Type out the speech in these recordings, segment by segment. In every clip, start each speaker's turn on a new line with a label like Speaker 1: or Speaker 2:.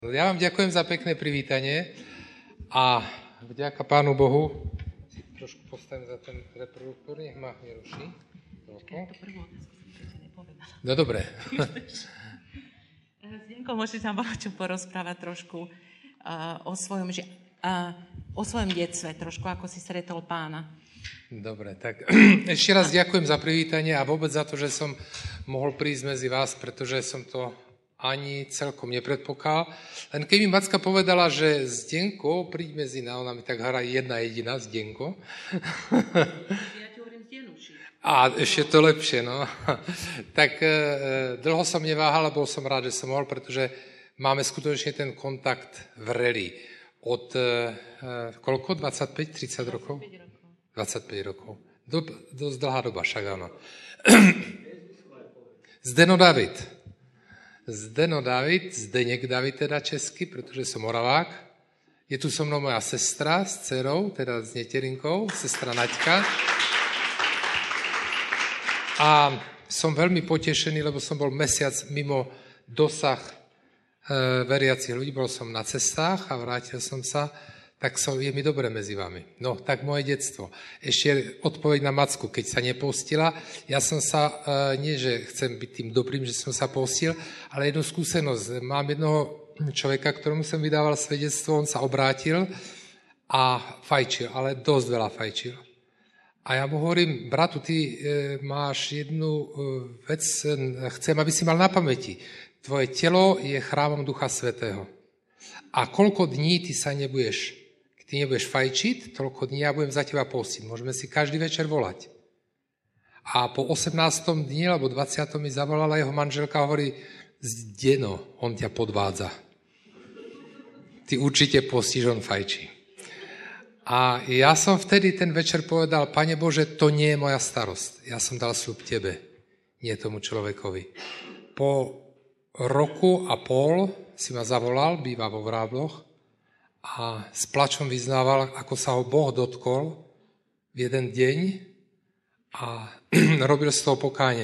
Speaker 1: Ja vám ďakujem za pekné privítanie a vďaka Pánu Bohu si trošku postavím za ten reproduktor, nech ma neruší. No dobre.
Speaker 2: Zdenko, môžete nám čo porozprávať trošku o svojom detstve, trošku ako si stretol Pána.
Speaker 1: Dobre, tak ešte raz ďakujem za privítanie a vôbec za to, že som mohol prísť medzi vás, pretože som to ani celkom nepredpokladal. Len keď mi Macka povedala, že Zdenko, príď medzi nás, ona mi tak hrá jedna jediná, Zdenko.
Speaker 2: Ja ti hovorím Zdenuši.
Speaker 1: A ešte to lepšie, no. Tak dlho som neváhal a bol som rád, že som mohol, pretože máme skutočne ten kontakt vrelý. Od koľko? 25-30 rokov? 25 rokov. Dosť dlhá doba, však áno. Zdeno David, Zdeněk David teda česky, protože som Moravák. Je tu so mnou moja sestra s dcerou, teda s Neterinkou, sestra Naďka. A som veľmi potešený, lebo som bol mesiac mimo dosah veriacich ľudí. Bol som na cestách a vrátil som sa, tak je mi dobre medzi vami. No, tak moje detstvo. Ešte odpoveď na Macku, keď sa nepostila. Ja som sa, nie že chcem byť tým dobrým, že som sa postil, ale jednu skúsenosť. Mám jednoho človeka, ktorému som vydával svedectvo, on sa obrátil a fajčil, ale dosť veľa fajčil. A ja mu hovorím, bratu, ty máš jednu vec, chcem, aby si mal na pamäti. Tvoje telo je chrámom Ducha Svätého. A koľko dní ty nebudeš fajčiť, toľko dní ja budem za teba postiť. Môžeme si každý večer volať. A po 18. dni, alebo 20. mi zavolala jeho manželka a hovorí, Zdeno, on ťa podvádza. Ty určite postíš, on fajčí. A ja som vtedy ten večer povedal, Pane Bože, to nie je moja starosť. Ja som dal sľub tebe, nie tomu človekovi. Po roku a pol si ma zavolal, býva vo Vrábloch, a s plačom vyznával, ako sa ho Boh dotkol v jeden deň a robil z toho pokánie.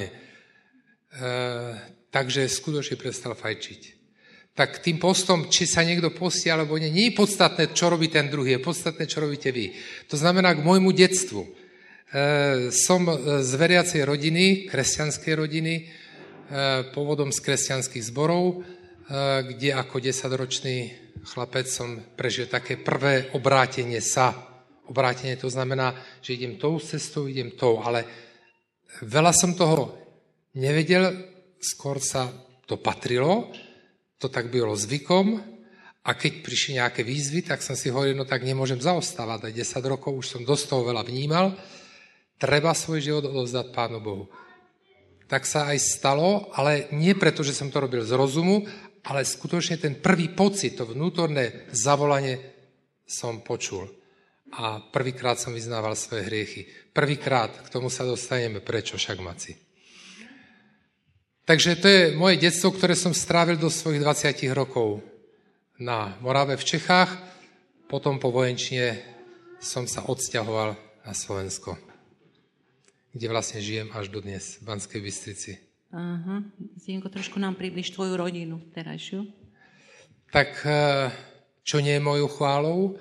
Speaker 1: Takže skutočne prestal fajčiť. Tak tým postom, či sa niekto postí alebo nie je podstatné, čo robí ten druhý, je podstatné, čo robíte vy. To znamená k môjmu detstvu. Som z veriacej rodiny, kresťanskej rodiny, pôvodom z kresťanských zborov, kde ako 10-ročný chlapec som prežil také prvé obrátenie sa. Obrátenie to znamená, že idem tou cestou, idem tou, ale veľa som toho nevedel, skôr sa to patrilo, to tak bylo zvykom a keď prišli nejaké výzvy, tak som si hovoril, no tak nemôžem zaostávať, 10 rokov už som dosť toho veľa vnímal, treba svoj život odovzdať Pánu Bohu. Tak sa aj stalo, ale nie preto, že som to robil z rozumu, ale skutočne ten prvý pocit, to vnútorné zavolanie som počul. A prvýkrát som vyznával svoje hriechy. Prvýkrát, k tomu sa dostaneme, prečo však, Maci. Takže to je moje detstvo, ktoré som strávil do svojich 20 rokov na Morave v Čechách. Potom po vojenčine som sa odsťahoval na Slovensko, kde vlastne žijem až do dnes v Banskej Bystrici.
Speaker 2: Aha, Zdenko, trošku nám približ tvoju rodinu terajšiu.
Speaker 1: Tak čo nie je mojou chválou,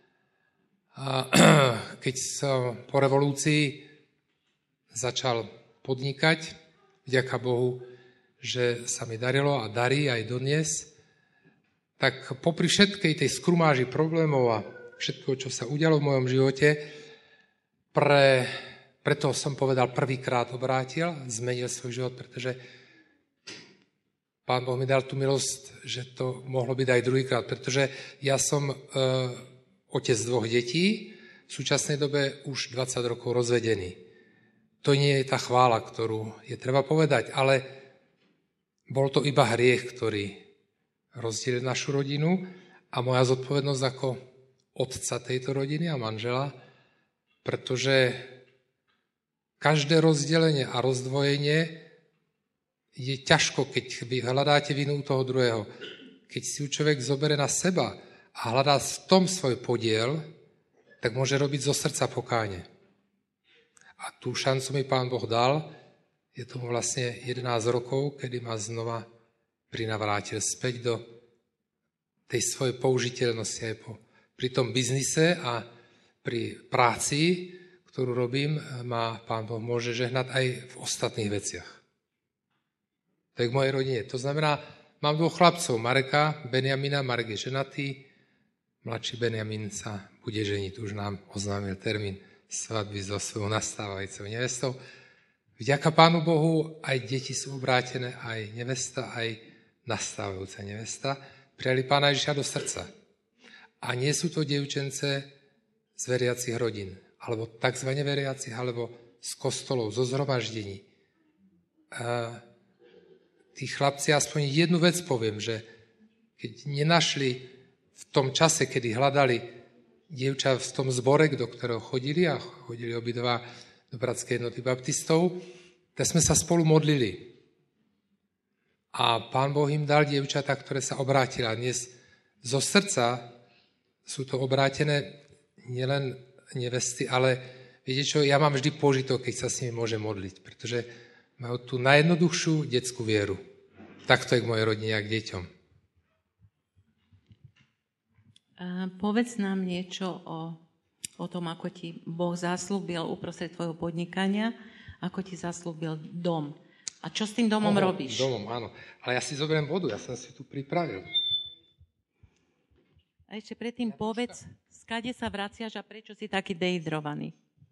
Speaker 1: keď som po revolúcii začal podnikať, vďaka Bohu, že sa mi darilo a darí aj dodnes, tak popri všetkej tej skrumáži problémov a všetko, čo sa udialo v mojom živote, preto som povedal, prvýkrát obrátil, zmenil svoj život, pretože Pán Boh mi dal tú milosť, že to mohlo byť aj druhýkrát, pretože ja som otec 2 detí, v súčasnej dobe už 20 rokov rozvedený. To nie je tá chvála, ktorú je treba povedať, ale bol to iba hriech, ktorý rozdielil našu rodinu a moja zodpovednosť ako otca tejto rodiny a manžela, pretože každé rozdelenie a rozdvojenie je ťažko, keď vy hľadáte vinu toho druhého. Keď si ju človek zoberie na seba a hľadá v tom svoj podiel, tak môže robiť zo srdca pokánie. A tú šancu mi Pán Boh dal, je tomu vlastne 11 rokov, kedy ma znova prinavrátil späť do tej svojej použiteľnosti aj pri tom biznise a pri práci, ktorú robím, ma Pán Boh môže žehnať aj v ostatných veciach. To je k mojej rodine. To znamená, mám 2 chlapcov, Mareka, Benjamina. Marek je ženatý, mladší Benjamin sa bude ženiť. Už nám oznámil termín svadby so svojou nastávajúcou nevestou. Vďaka Pánu Bohu aj deti sú obrátené, aj nevesta, aj nastávajúca nevesta. Prijali Pána Ježiša do srdca. A nie sú to dievčence z veriacich rodín, alebo takzvané veriacich, alebo z kostolov, zo zhromaždení. Tí chlapci, aspoň jednu vec poviem, že keď nenašli v tom čase, kedy hľadali dievča v tom zbore, do ktorého chodili, a chodili obidva do Bratskej jednoty baptistov, tak sme sa spolu modlili. A Pán Boh im dal dievčatá, ktoré sa obrátili. Dnes zo srdca sú to obrátené nielen nevesty, ale viete čo, ja mám vždy požitok, keď sa s nimi môžem modliť, pretože majú tú najjednoduchšiu detskú vieru. Takto je k mojej rodine a k deťom.
Speaker 2: Povedz nám niečo o tom, ako ti Boh zaslúbil uprostred tvojho podnikania, ako ti zaslúbil dom. A čo s tým domom robíš?
Speaker 1: Domom, áno. Ale ja si zoberiem vodu, ja som si tu pripravil.
Speaker 2: A ešte predtým povedz, skade sa vraciaš a prečo si taký dehydrovaný?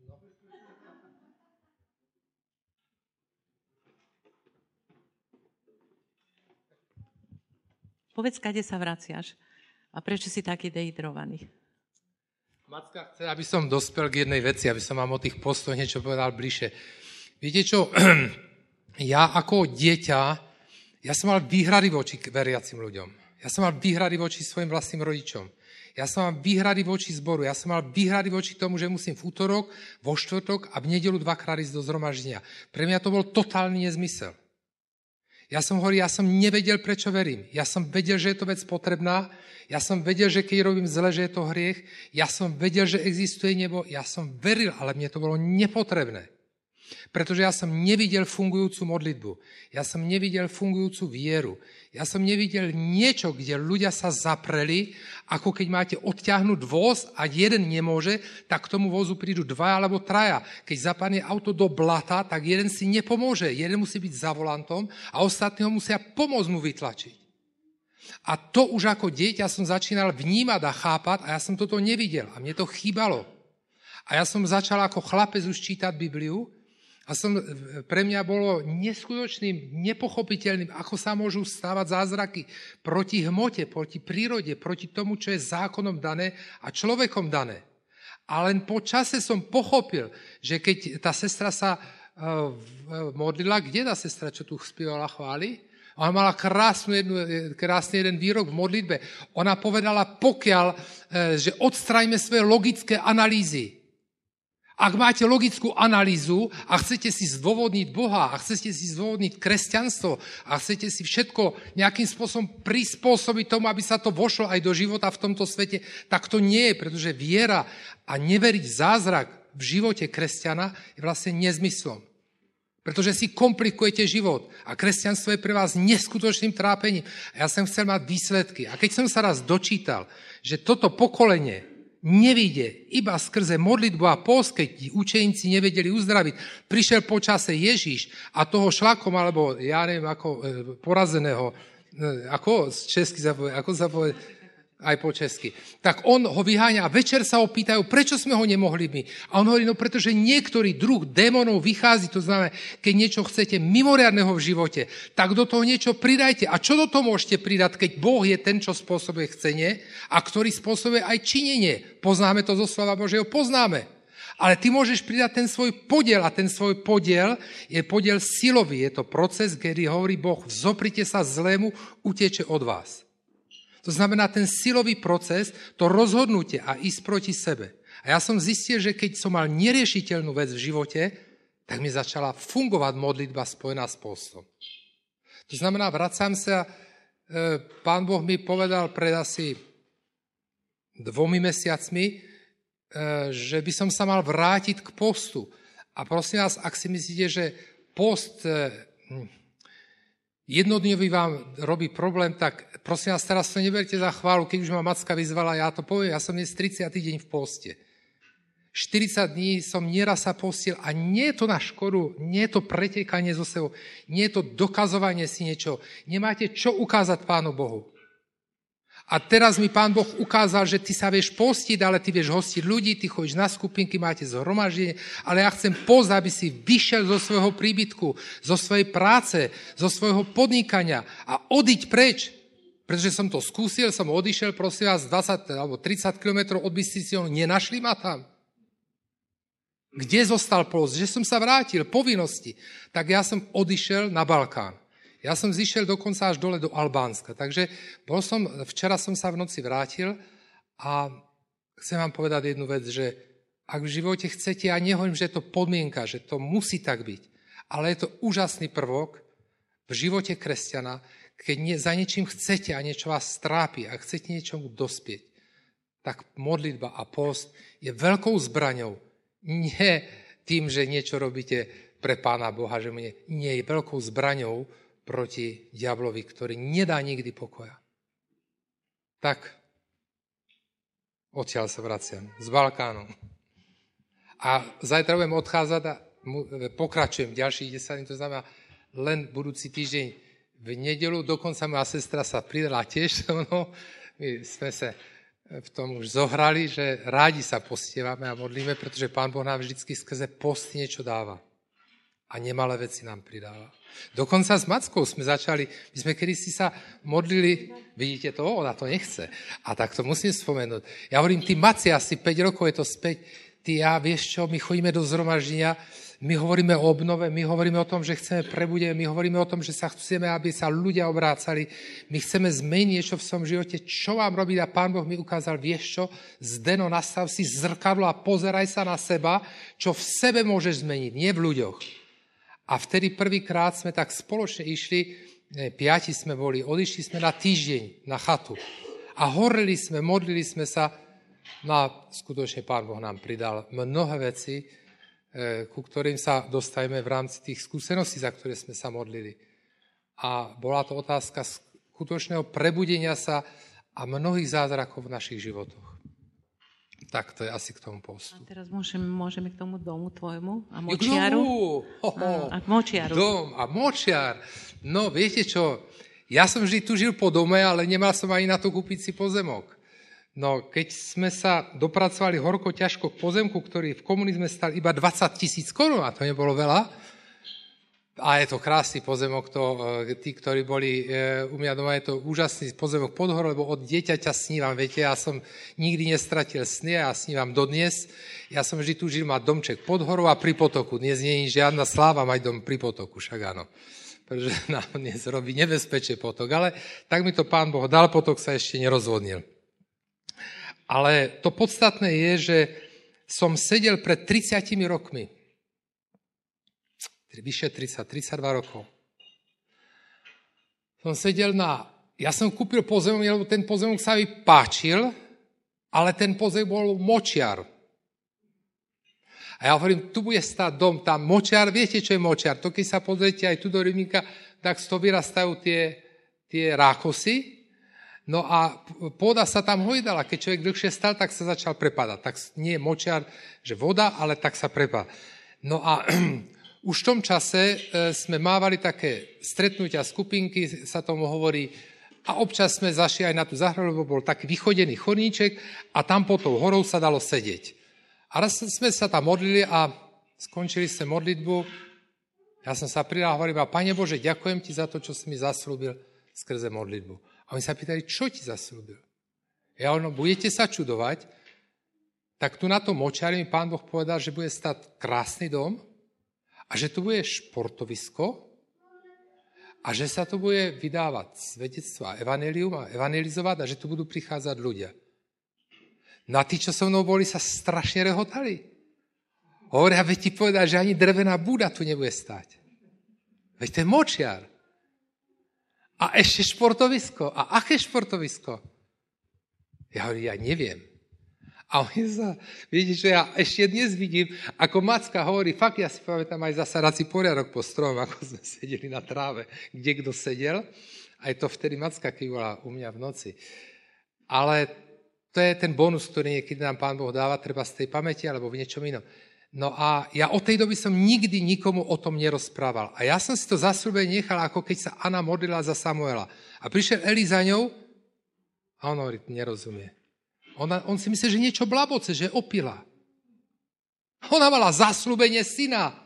Speaker 2: Povedz, skade sa vraciaš a prečo si taký dehydrovaný?
Speaker 1: Macka chce, aby som dospel k jednej veci, aby som vám o tých postoch niečo povedal bližšie. Viete čo, ja ako dieťa, ja som mal výhrady voči veriacim ľuďom. Ja som mal výhrady voči svojim vlastným rodičom. Ja som mal výhrady voči zboru. Ja som mal výhrady voči tomu, že musím v útorok, vo štvrtok a v nedeľu 2-krát ísť do zhromaždenia. Pre mňa to bol totálny nezmysel. Ja som nevedel, prečo verím. Ja som vedel, že je to vec potrebná. Ja som vedel, že keď robím zle, že je to hriech. Ja som vedel, že existuje nebo. Ja som veril, ale mne to bolo nepotrebné. Pretože ja som nevidel fungujúcu modlitbu. Ja som nevidel fungujúcu vieru. Ja som nevidel niečo, kde ľudia sa zapreli, ako keď máte odťahnuť voz a jeden nemôže, tak k tomu vozu prídu 2 alebo 3. Keď zapadne auto do blata, tak jeden si nepomôže. Jeden musí byť za volantom a ostatní ho musia pomôcť mu vytlačiť. A to už ako dieťa som začínal vnímať a chápať a ja som toto nevidel a mne to chýbalo. A ja som začal ako chlapec už čítať Bibliu. A pre mňa bolo neskutočným, nepochopiteľným, ako sa môžu stávať zázraky proti hmote, proti prírode, proti tomu, čo je zákonom dané a človekom dané. A len po čase som pochopil, že keď tá sestra sa modlila, kde tá sestra, čo tu spievala chvály? Ona mala krásny jeden výrok v modlitbe. Ona povedala, že odstraňme svoje logické analýzy. Ak máte logickú analýzu a chcete si zdôvodniť Boha a chcete si zdôvodniť kresťanstvo a chcete si všetko nejakým spôsobom prispôsobiť tomu, aby sa to vošlo aj do života v tomto svete, tak to nie je, pretože viera a neveriť zázrak v živote kresťana je vlastne nezmyslom. Pretože si komplikujete život a kresťanstvo je pre vás neskutočným trápením. A ja som chcel mať výsledky. A keď som sa raz dočítal, že toto pokolenie nevíde iba skrze modlitbu a pôst, keď učeníci nevedeli uzdraviť. Prišiel po čase Ježíš a toho šlakom, alebo ja neviem, ako porazeného, ako sa povie, aj po česky. Tak on ho vyháňa a večer sa ho pýtajú, prečo sme ho nemohli my. A on hovorí, no pretože niektorý druh démonov vychází, to znamená, keď niečo chcete mimoriadneho v živote, tak do toho niečo pridajte. A čo do toho môžete pridať, keď Boh je ten, čo spôsobuje chcenie a ktorý spôsobuje aj činenie. Poznáme to zo slova Božieho, poznáme. Ale ty môžeš pridať ten svoj podiel a ten svoj podiel je podiel silový. Je to proces, kedy hovorí Boh, vzoprite sa zlému, uteče od vás. To znamená ten silový proces, to rozhodnutie a ísť proti sebe. A ja som zistil, že keď som mal neriešiteľnú vec v živote, tak mi začala fungovať modlitba spojená s postom. To znamená, vracam sa, Pán Boh mi povedal pred asi 2 mesiacmi, že by som sa mal vrátiť k postu. A prosím vás, ak si myslíte, že post jednodňový vám robí problém, tak prosím vás, teraz to neberte za chválu, keď už ma Macka vyzvala, ja to poviem, ja som dnes 30. deň v poste. 40 dní som nieraz sa postil a nie je to na škodu, nie je to pretekanie zo sebou, nie je to dokazovanie si niečo. Nemáte čo ukázať Pánu Bohu. A teraz mi Pán Boh ukázal, že ty sa vieš postiť, ale ty vieš hostiť ľudí, ty chodíš na skupinky, máte zhromaždenie, ale ja chcem pozvať, aby si vyšiel zo svojho príbytku, zo svojej práce, zo svojho podnikania a odiť preč. Pretože som to skúsil, som odišiel, prosím vás, 20 alebo 30 kilometrov od Bystrici, nenašli ma tam. Kde zostal post? Že som sa vrátil, povinnosti. Tak ja som odišiel na Balkán. Ja som zišiel dokonca až dole do Albánska. Takže včera som sa v noci vrátil a chcem vám povedať jednu vec, že ak v živote chcete, ja nehovorím, že je to podmienka, že to musí tak byť, ale je to úžasný prvok v živote kresťana, keď za niečím chcete a niečo vás trápi a chcete niečomu dospieť, tak modlitba a post je veľkou zbraňou. Nie tým, že niečo robíte pre Pána Boha, že nie je veľkou zbraňou proti diablovi, ktorý nedá nikdy pokoja. Tak, odtiaľ sa vraciam, z Balkánu. A zajtra budem odchádzať a pokračujem ďalších 10 dní, to znamená len budúci týždeň v nedeľu, dokonca moja sestra sa pridala tiež so mnou, my sme sa v tom už zohrali, že rádi sa postievame a modlíme, pretože Pán Boh nám vždycky skrze post niečo dáva. A nemalé veci nám pridáva. Dokonca s Mackou sme začali, my sme kedysi sa modlili, vidíte to, ona to nechce. A tak to musím spomenúť. Ja hovorím, ty Maci, asi 5 rokov je to späť, vieš čo, my chodíme do zhromaždenia, my hovoríme o obnove, my hovoríme o tom, že chceme prebudeť, my hovoríme o tom, že sa chceme, aby sa ľudia obrácali, my chceme zmeniť niečo v svojom živote, čo mám robiť a Pán Boh mi ukázal, vieš čo, Zdeno, nastav si zrkadlo a pozeraj sa na seba, čo v sebe môžeš zmeniť, nie v ľuďoch. A vtedy prvýkrát sme tak spoločne išli, 5 sme boli, odišli sme na týždeň, na chatu a horeli sme, modlili sme sa, no a skutočne Pán Boh nám pridal mnohé veci, ku ktorým sa dostajeme v rámci tých skúseností, za ktoré sme sa modlili. A bola to otázka skutočného prebudenia sa a mnohých zázrakov v našich životoch. Tak to je asi k tomu postu. A
Speaker 2: teraz môžeme k tomu domu tvojmu a močiaru. A močiaru.
Speaker 1: Dom a močiar. No, viete čo, ja som vždy tu žil po dome, ale nemal som ani na to kúpiť si pozemok. No, keď sme sa dopracovali horko ťažko k pozemku, ktorý v komunizme stal iba 20 000 korún, a to nebolo veľa, a je to krásny pozemok, tí, ktorí boli u mňa doma, je to úžasný pozemok pod horou, lebo od dieťaťa snívam, viete, ja som nikdy nestratil sny a ja snívam dodnes. Ja som vždy túžil mať domček pod horou a pri potoku. Dnes nie je žiadna sláva mať dom pri potoku, však áno. Pretože nám dnes robí nebezpečie potok, ale tak mi to Pán Boh dal, potok sa ešte nerozvodnil. Ale to podstatné je, že som sedel pred 30 rokmi, vyše 32 rokov. Ja som kúpil pozemok, lebo ten pozemok sa mi páčil, ale ten pozemok bol močiar. A ja hovorím, tu bude stáť dom, tam močiar, viete, čo je močiar? To keď sa pozriete aj tu do rybníka, tak z toho vyrastajú tie rákosy. No a pôda sa tam hojdala. Keď človek dlhšie stal, tak sa začal prepadať. Tak nie je močiar, že voda, ale tak sa prepadá. No a už v tom čase sme mávali také stretnutia, skupinky, sa tomu hovorí, a občas sme zašli aj na tú záhradu, lebo bol taký vychodený chodníček a tam pod tou horou sa dalo sedieť. A raz sme sa tam modlili a skončili sme modlitbu. Ja som sa pridal a hovorím, Pane Bože, ďakujem ti za to, čo si mi zaslúbil skrze modlitbu. A oni sa pýtali, čo ti zaslúbil? Ja hovorím, budete sa čudovať, tak tu na tom močiari mi Pán Boh povedal, že bude stať krásny dom a že tu bude športovisko a že sa tu bude vydávať svedectvo a evanjelium a evanjelizovať a že tu budú prichádzať ľudia. No a tí, čo so mnou boli, sa strašne rehotali. Hovoria, veď ti povedal, že ani drevená búda tu nebude stať. Veď to je močiar. A ešte športovisko. A aké športovisko? Ja hovorím, ja neviem. A oni sa, viete, čo ja ešte dnes vidím, ako Macka hovorí, fakt ja si pamätám aj zasadací poriadok po strom, ako sme sedeli na tráve, kde kto sedel. Aj to vtedy Macka, keď bola u mňa v noci. Ale to je ten bonus, ktorý niekedy nám Pán Boh dáva, treba z tej pamäti alebo v niečom inom. No a ja od tej doby som nikdy nikomu o tom nerozprával. A ja som si to zasľúbenie nechal, ako keď sa Anna modlila za Samuela. A prišiel Eli za ňou a on hovorí, nerozumie. On si myslí, že niečo blaboce, že je opila. Ona mala zasľúbenie syna.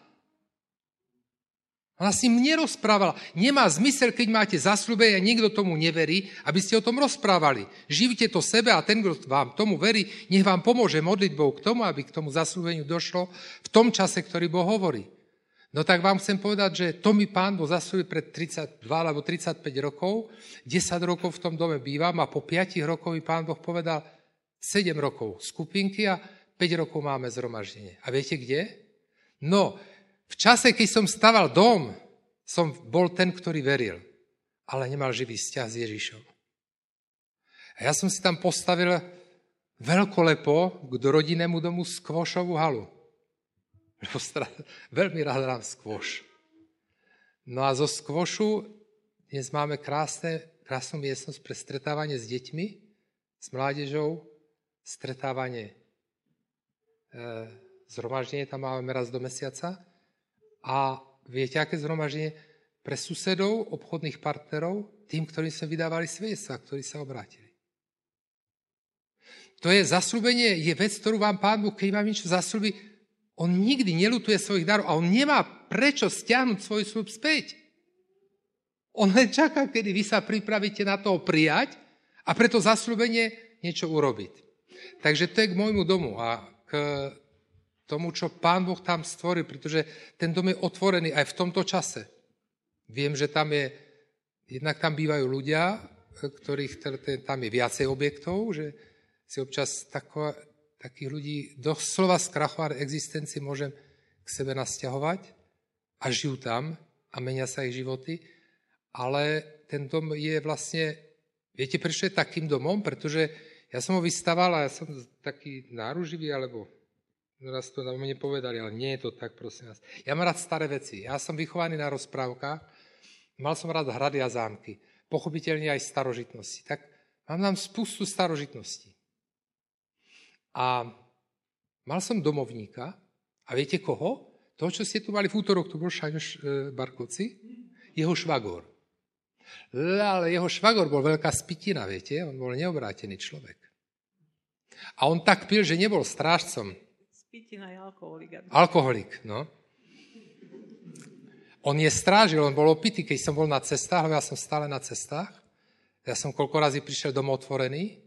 Speaker 1: Ona s ním nerozprávala. Nemá zmysel, keď máte zasľúbenie a nikto tomu neverí, aby ste o tom rozprávali. Živite to sebe a ten, kto vám tomu verí, nech vám pomôže modlitbou k tomu, aby k tomu zasľúbeniu došlo v tom čase, ktorý Boh hovorí. No tak vám chcem povedať, že to mi Pán Boh zasľúbil pred 32 alebo 35 rokov. 10 rokov v tom dome bývam a po 5 rokov mi Pán Boh povedal 7 rokov skupinky a 5 rokov máme zhromaždenie. A viete kde? No, v čase, keď som staval dom, som bol ten, ktorý veril, ale nemal živý vzťah s Ježišom. A ja som si tam postavil veľkolepo k rodinnému domu skvošovú halu. Veľmi rád hrám skvoš. No a zo skvošu dnes máme krásnu miestnosť pre stretávanie s deťmi, s mládežou, stretávanie, zhromaždenie tam máme raz do mesiaca. A viete, aké zhromaždenie? Pre susedov, obchodných partnerov, tým, ktorým sme vydávali svedectvá, ktorí sa obrátili. To je zasľúbenie, je vec, ktorú vám Pán Boh, keď vám niečo zasľúbi, on nikdy neľutuje svojich darov a on nemá prečo stiahnuť svoj sľub späť. On len čaká, kedy vy sa pripravíte na to prijať a preto zasľúbenie niečo urobiť. Takže to je k môjmu domu a k tomu, čo Pán Boh tam stvoril, pretože ten dom je otvorený aj v tomto čase. Viem, že jednak tam bývajú ľudia, ktorých tam je viacej objektov, že si občas takých ľudí doslova skrachované existencii môžem k sebe nasťahovať a žijú tam a menia sa ich životy. Ale ten dom je vlastne, viete, prečo je takým domom? Pretože ja som ho vystával a ja som taký náruživý, alebo raz to na mne povedali, ale nie je to tak, prosím vás. Ja mám rád staré veci. Ja som vychovaný na rozprávkach, mal som rád hrady a zámky. Pochopiteľne aj starožitnosti. Tak mám tam spustu starožitností. A mal som domovníka a viete koho? Toho, čo ste tu mali v útorok, tu bol Šaňoš Barkovci, jeho švagor. Ale jeho švagor bol veľká spitina, viete? On bol neobrátený človek. A on tak pil, že nebol strážcom.
Speaker 2: Spitina je alkoholik.
Speaker 1: Alkoholik, no. On je strážil, on bol opitý, keď som bol na cestách, lebo ja som stále na cestách. Ja som koľko razy prišiel domov otvorený.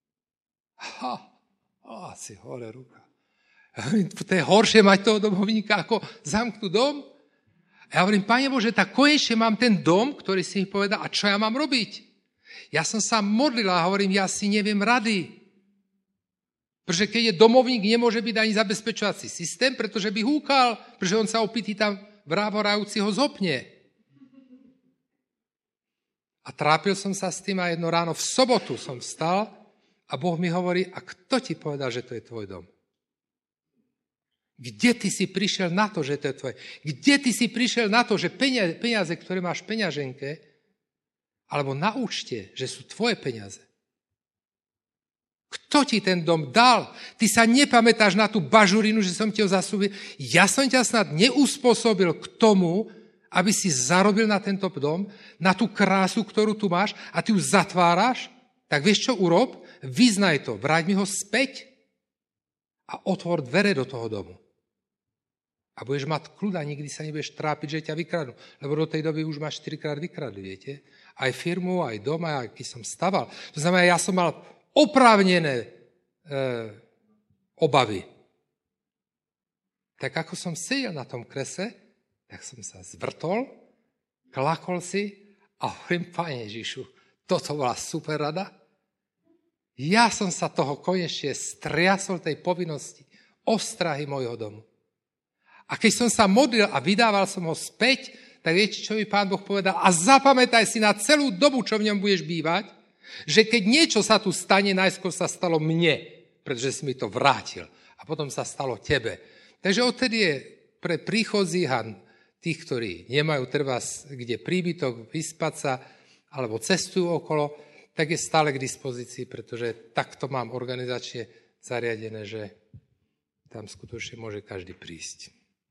Speaker 1: Asi hore ruka. To je horšie mať toho domovníka, ako zamknúť dom. A ja hovorím, Pane Bože, tak konečne mám ten dom, ktorý si mi povedal, a čo ja mám robiť? Ja som sa modlil a hovorím, ja si neviem rady. Pretože keď je domovník, nemôže byť ani zabezpečovací systém, pretože by húkal, pretože on sa opitý tam vrávorajúci ho zhopne. A trápil som sa s tým a jedno ráno v sobotu som vstal a Boh mi hovorí, a kto ti povedal, že to je tvoj dom? Kde ty si prišiel na to, že to je tvoje? Kde ty si prišiel na to, že peniaze, ktoré máš v peňaženke, alebo na účte, že sú tvoje peniaze? Kto ti ten dom dal? Ty sa nepamätáš na tú bažurinu, že som ti ho zasľúbil? Ja som ťa snad neuspôsobil k tomu, aby si zarobil na tento dom, na tú krásu, ktorú tu máš a ty ju zatváraš? Tak vieš, čo urob? Vyznaj to, vráť mi ho späť a otvor dvere do toho domu. A budeš mať kľud a nikdy sa nebudeš trápiť, že ťa vykradnú. Lebo do tej doby už máš 4-krát vykradli, viete? Aj firmu, aj dom, aj aký som staval. To znamená, ja som mal oprávnené obavy. Tak ako som sedel na tom krese, tak som sa zvrtol, klakol si a hovorím, Pane Ježišu, toto bola super rada. Ja som sa toho konečne striasol tej povinnosti ostrahy mojho domu. A keď som sa modlil a vydával som ho späť, tak viete, čo mi Pán Boh povedal? A zapamätaj si na celú dobu, čo v ňom budeš bývať, že keď niečo sa tu stane, najskôr sa stalo mne. pretože si mi to vrátil. A potom sa stalo tebe. Takže odtedy je pre príchodzích a tých, ktorí nemajú trebárs kde príbytok, vyspať sa, alebo cestujú okolo, tak je stále k dispozícii, pretože takto mám organizačne zariadené, že tam skutočne môže každý prísť.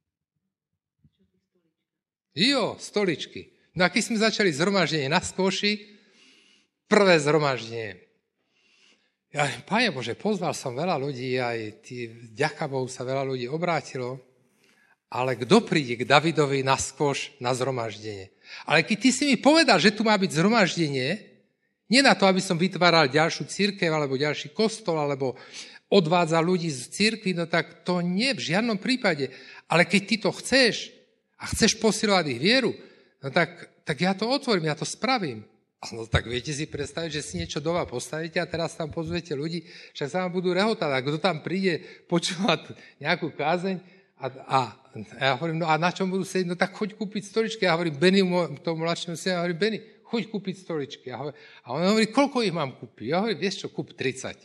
Speaker 1: Jo, stoličky. No a keď sme začali zhromaždenie na Skvoši, prvé zhromaždenie. Ja, Pane Bože, pozval som veľa ľudí, aj vďaka Bohu sa veľa ľudí obrátilo, ale kto príde k Davidovi na Skvoš na zhromaždenie? Ale keď ty si mi povedal, že tu má byť zhromaždenie, nie na to, aby som vytváral ďalšiu cirkev, alebo ďalší kostol, alebo odvádzal ľudí z cirkvi, no tak to nie v žiadnom prípade. Ale keď ty to chceš a chceš posilovať ich vieru, no tak ja to otvorím, ja to spravím. No tak viete si predstaviť, že si niečo doma postavíte a teraz tam pozvete ľudí, však sa vám budú rehotať. A kto tam príde počúvať nejakú kázeň a ja hovorím, no a na čom budú sedieť? No tak choď kúpiť stoličky. Ja hovorím Benny, tomu mladšiemu synu, ja hovorím, Benny, choď kúpiť stoličky. A on hovorí, koľko ich mám kúpiť? Ja hovorím, vieš čo, kúp 30.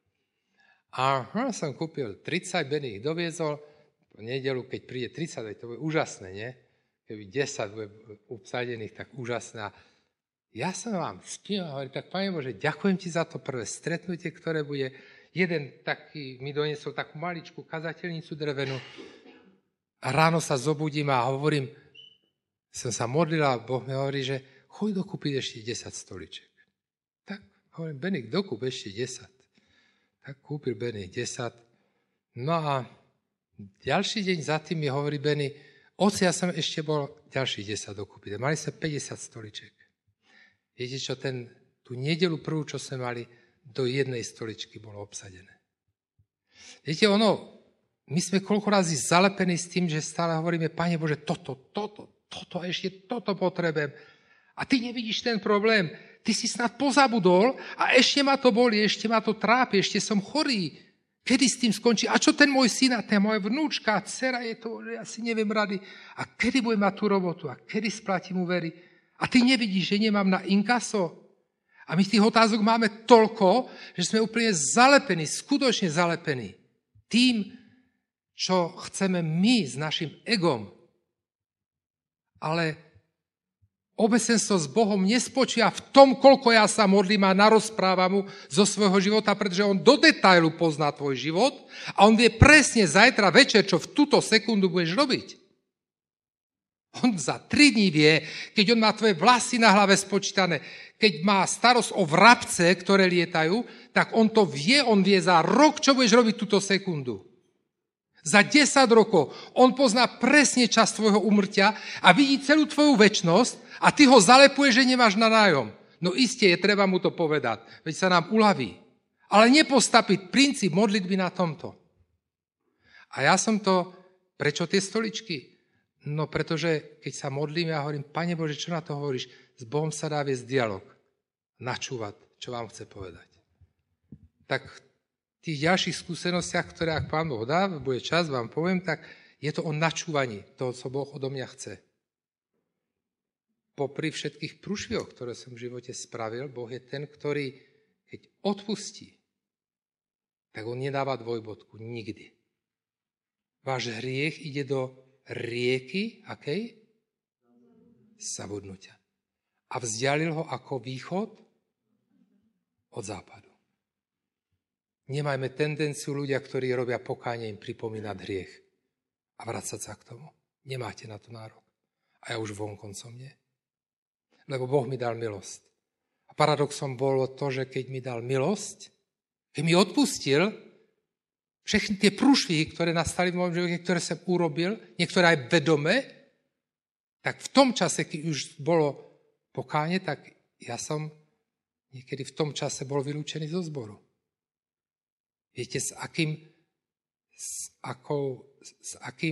Speaker 1: Aha, som kúpil 30, Benny ich doviezol. V nedeľu, keď príde 30, to bude úžasné, nie? Keby 10 bude obsadených, tak úžasné. Ja som vám spíval, hovorím, tak Pane Bože, ďakujem ti za to prvé stretnutie, ktoré bude. Jeden taký mi doniesol takú maličkú kazateľnicu drevenú. A ráno sa zobudím a hovorím, som sa modlil a Boh mi hovorí, že choď dokúpiť ešte 10 stoliček. Tak hovorím, Benny, dokúp ešte 10. Tak kúpil Benny 10. No a ďalší deň za tým mi hovorí Benny, oci, ja som ešte bol ďalších 10 dokúpiť. Mali sme 50 stoliček. Viete čo, tú nedeľu prvú, čo sme mali, do jednej stoličky bolo obsadené. Viete, my sme koľko razy zalepení s tým, že stále hovoríme, Pane Bože, toto, ešte toto potrebujem. A ty nevidíš ten problém. Ty si snad pozabudol a ešte ma to boli, ešte ma to trápi, ešte som chorý. Kedy s tým skončí? A čo ten môj syn a tá moja vnúčka, dcera je to, že ja si neviem rady. A kedy budem mať tú robotu? A kedy splatím úvery? A ty nevidíš, že nemám na inkaso? A my tých otázok máme toľko, že sme úplne zalepení, skutočne zalepení tým, čo chceme my s našim egom. Ale obecenstvo s Bohom nespočíva v tom, koľko ja sa modlím a narozprávam mu zo svojho života, pretože on do detailu pozná tvoj život a on vie presne zajtra večer, čo v túto sekundu budeš robiť. On za 3 dní vie, keď on má tvoje vlasy na hlave spočítané, keď má starosť o vrabce, ktoré lietajú, tak on to vie, on vie za rok, čo budeš robiť túto sekundu. Za 10 rokov on pozná presne čas tvojho úmrtia a vidí celú tvoju večnosť a ty ho zalepuješ, že nemáš na nájom. No iste je treba mu to povedať, veď sa nám uľaví. Ale nepostaviť princíp modlitby na tomto. A ja som to, prečo tie stoličky? No pretože keď sa modlím, ja hovorím, Pane Bože, čo na to hovoríš? S Bohom sa dá viesť dialog, načúvať, čo vám chce povedať. Tak v tých ďalších skúsenostiach, ktoré ak Pán Boh dá, bude čas, vám poviem, tak je to o načúvaní toho, co Boh odo mňa chce. Popri všetkých prúšvihoch, ktoré som v živote spravil, Boh je ten, ktorý, keď odpustí, tak on nedáva dvojbodku nikdy. Váš hriech ide do rieky, akej? Zabudnutia. A vzdialil ho ako východ od západu. Nemajme tendenciu ľudia, ktorí robia pokánie, im pripomínať hriech a vracať sa k tomu. Nemáte na to nárok. A ja už vonkoncom nie. Lebo Boh mi dal milosť. A paradoxom bolo to, že keď mi dal milosť, keď mi odpustil všetky tie prúšvihy, ktoré nastali v mojom živote, ktoré som urobil, niektoré aj vedome, tak v tom čase, keď už bolo pokánie, tak ja som niekedy v tom čase bol vylúčený zo zboru. Viete, s akým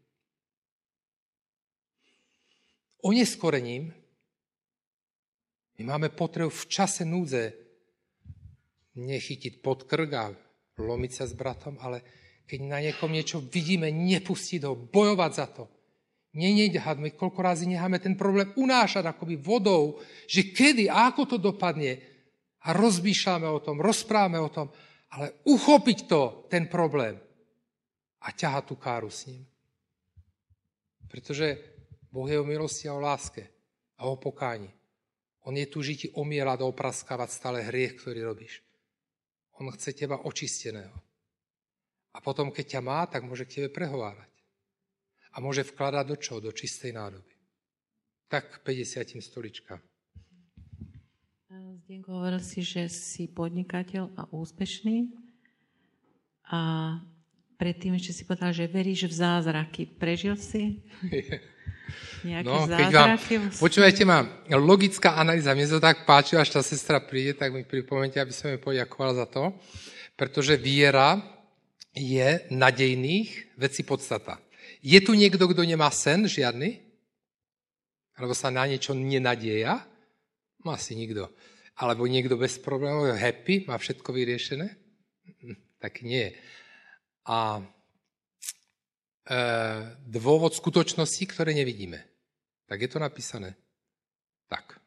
Speaker 1: oneskorením my máme potrebu v čase núdze nechytiť pod krk a lomiť sa s bratom, ale keď na niekom niečo vidíme, nepustiť ho, bojovať za to. Nenehať, my koľko razy necháme ten problém unášať akoby vodou, že kedy a ako to dopadne a rozmýšľame o tom, rozprávame o tom ale uchopiť ten problém a ťahať tú káru s ním. Pretože Boh je o milosti a o láske a o pokáni. On je tu žiť omierať a opraskávať stále hriech, ktorý robíš. On chce teba očisteného. A potom, keď ťa má, tak môže k tebe prehovárať. A môže vkladať do čoho? Do čistej nádoby. Tak 50 stolička.
Speaker 2: Zdenko, hovoril si, že si podnikateľ a úspešný. A predtým ešte si povedal, že veríš v zázraky. Prežil si nejaké zázraky?
Speaker 1: Počúvajte ma, logická analýza. Mne sa tak páči, až tá sestra príde, tak mi pripomeňte, aby som jej poďakoval za to. Pretože viera je nadejných vecí podstata. Je tu niekto, kto nemá sen žiadny? Alebo sa na niečo nenadieja? Asi nikto. Alebo niekto bez problémov, happy, má všetko vyriešené? Tak nie. A dôvod skutočnosti, ktoré nevidíme. Tak je to napísané. Tak.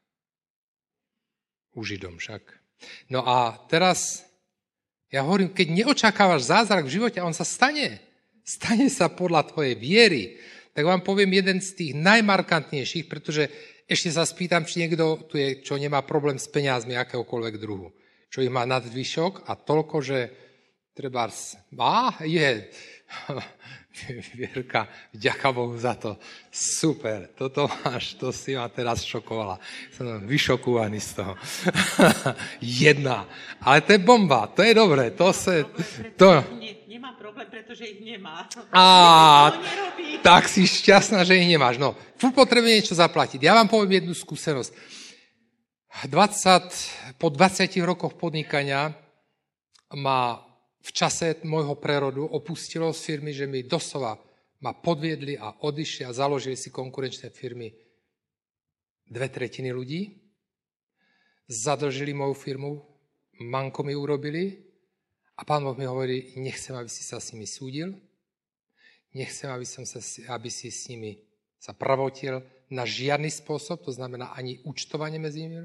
Speaker 1: U Židom však. No a teraz, ja hovorím, keď neočakávaš zázrak v živote, a on sa stane. Stane sa podľa tvojej viery. Tak vám poviem jeden z tých najmarkantnejších, pretože ešte sa spýtam, či niekto tu je, čo nemá problém s peniazmi akéhokoľvek druhu. Čo ich má nadvyšok a toľko, že trebárs je. Vierka, vďaka Bohu za to. Super, toto máš, to si ma teraz šokovala. Som vyšokovaný z toho. Jedna. Ale to je bomba, to je dobré.
Speaker 2: Nemá problém, pretože ich nemá.
Speaker 1: Tak si šťastná, že ich nemáš. No, potrebuje niečo zaplatiť. Ja vám poviem jednu skúsenosť. Po 20 rokoch podnikania ma v čase môjho prerodu opustilo z firmy, že mi doslova ma podviedli a odišli a založili si konkurenčné firmy 2/3 ľudí. Zadlžili moju firmu, manko mi urobili a Pán Boh mi hovorí, nechcem, aby si sa s nimi súdil, nechcem, aby si s nimi sa pravotil na žiadny spôsob, to znamená ani účtovanie medzi nimi.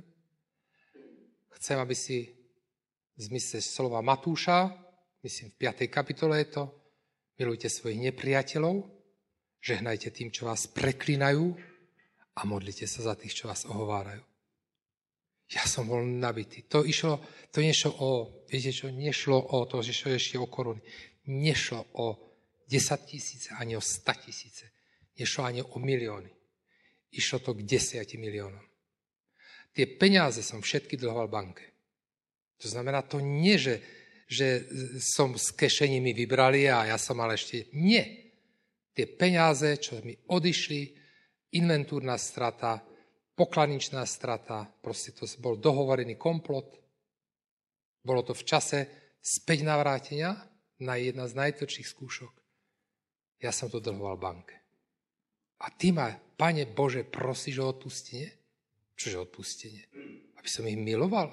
Speaker 1: Chcem, aby si v zmysle slova Matúša, myslím, v 5. kapitole je to, milujte svojich nepriateľov, žehnajte tým, čo vás preklínajú a modlite sa za tých, čo vás ohovárajú. Ja som bol nabitý. To nešlo o to, že ešte o koruny. Nešlo o 10 000, ani o 100 000. Nešlo ani o milióny. Išlo to k 10 miliónom. Tie peniaze som všetky dlhoval banke. To znamená, to nie, že som s kešení mi vybrali a ja som mal ešte... Nie. Tie peniaze, čo mi odišli, inventúrna strata, pokladničná strata, proste to bol dohovorený komplot. Bolo to v čase späť navrátenia na jedna z najtvrdších skúšok. Ja som to dlhoval banke. A ty ma, Pane Bože, prosíš o odpustenie? Čože odpustenie? Aby som ich miloval?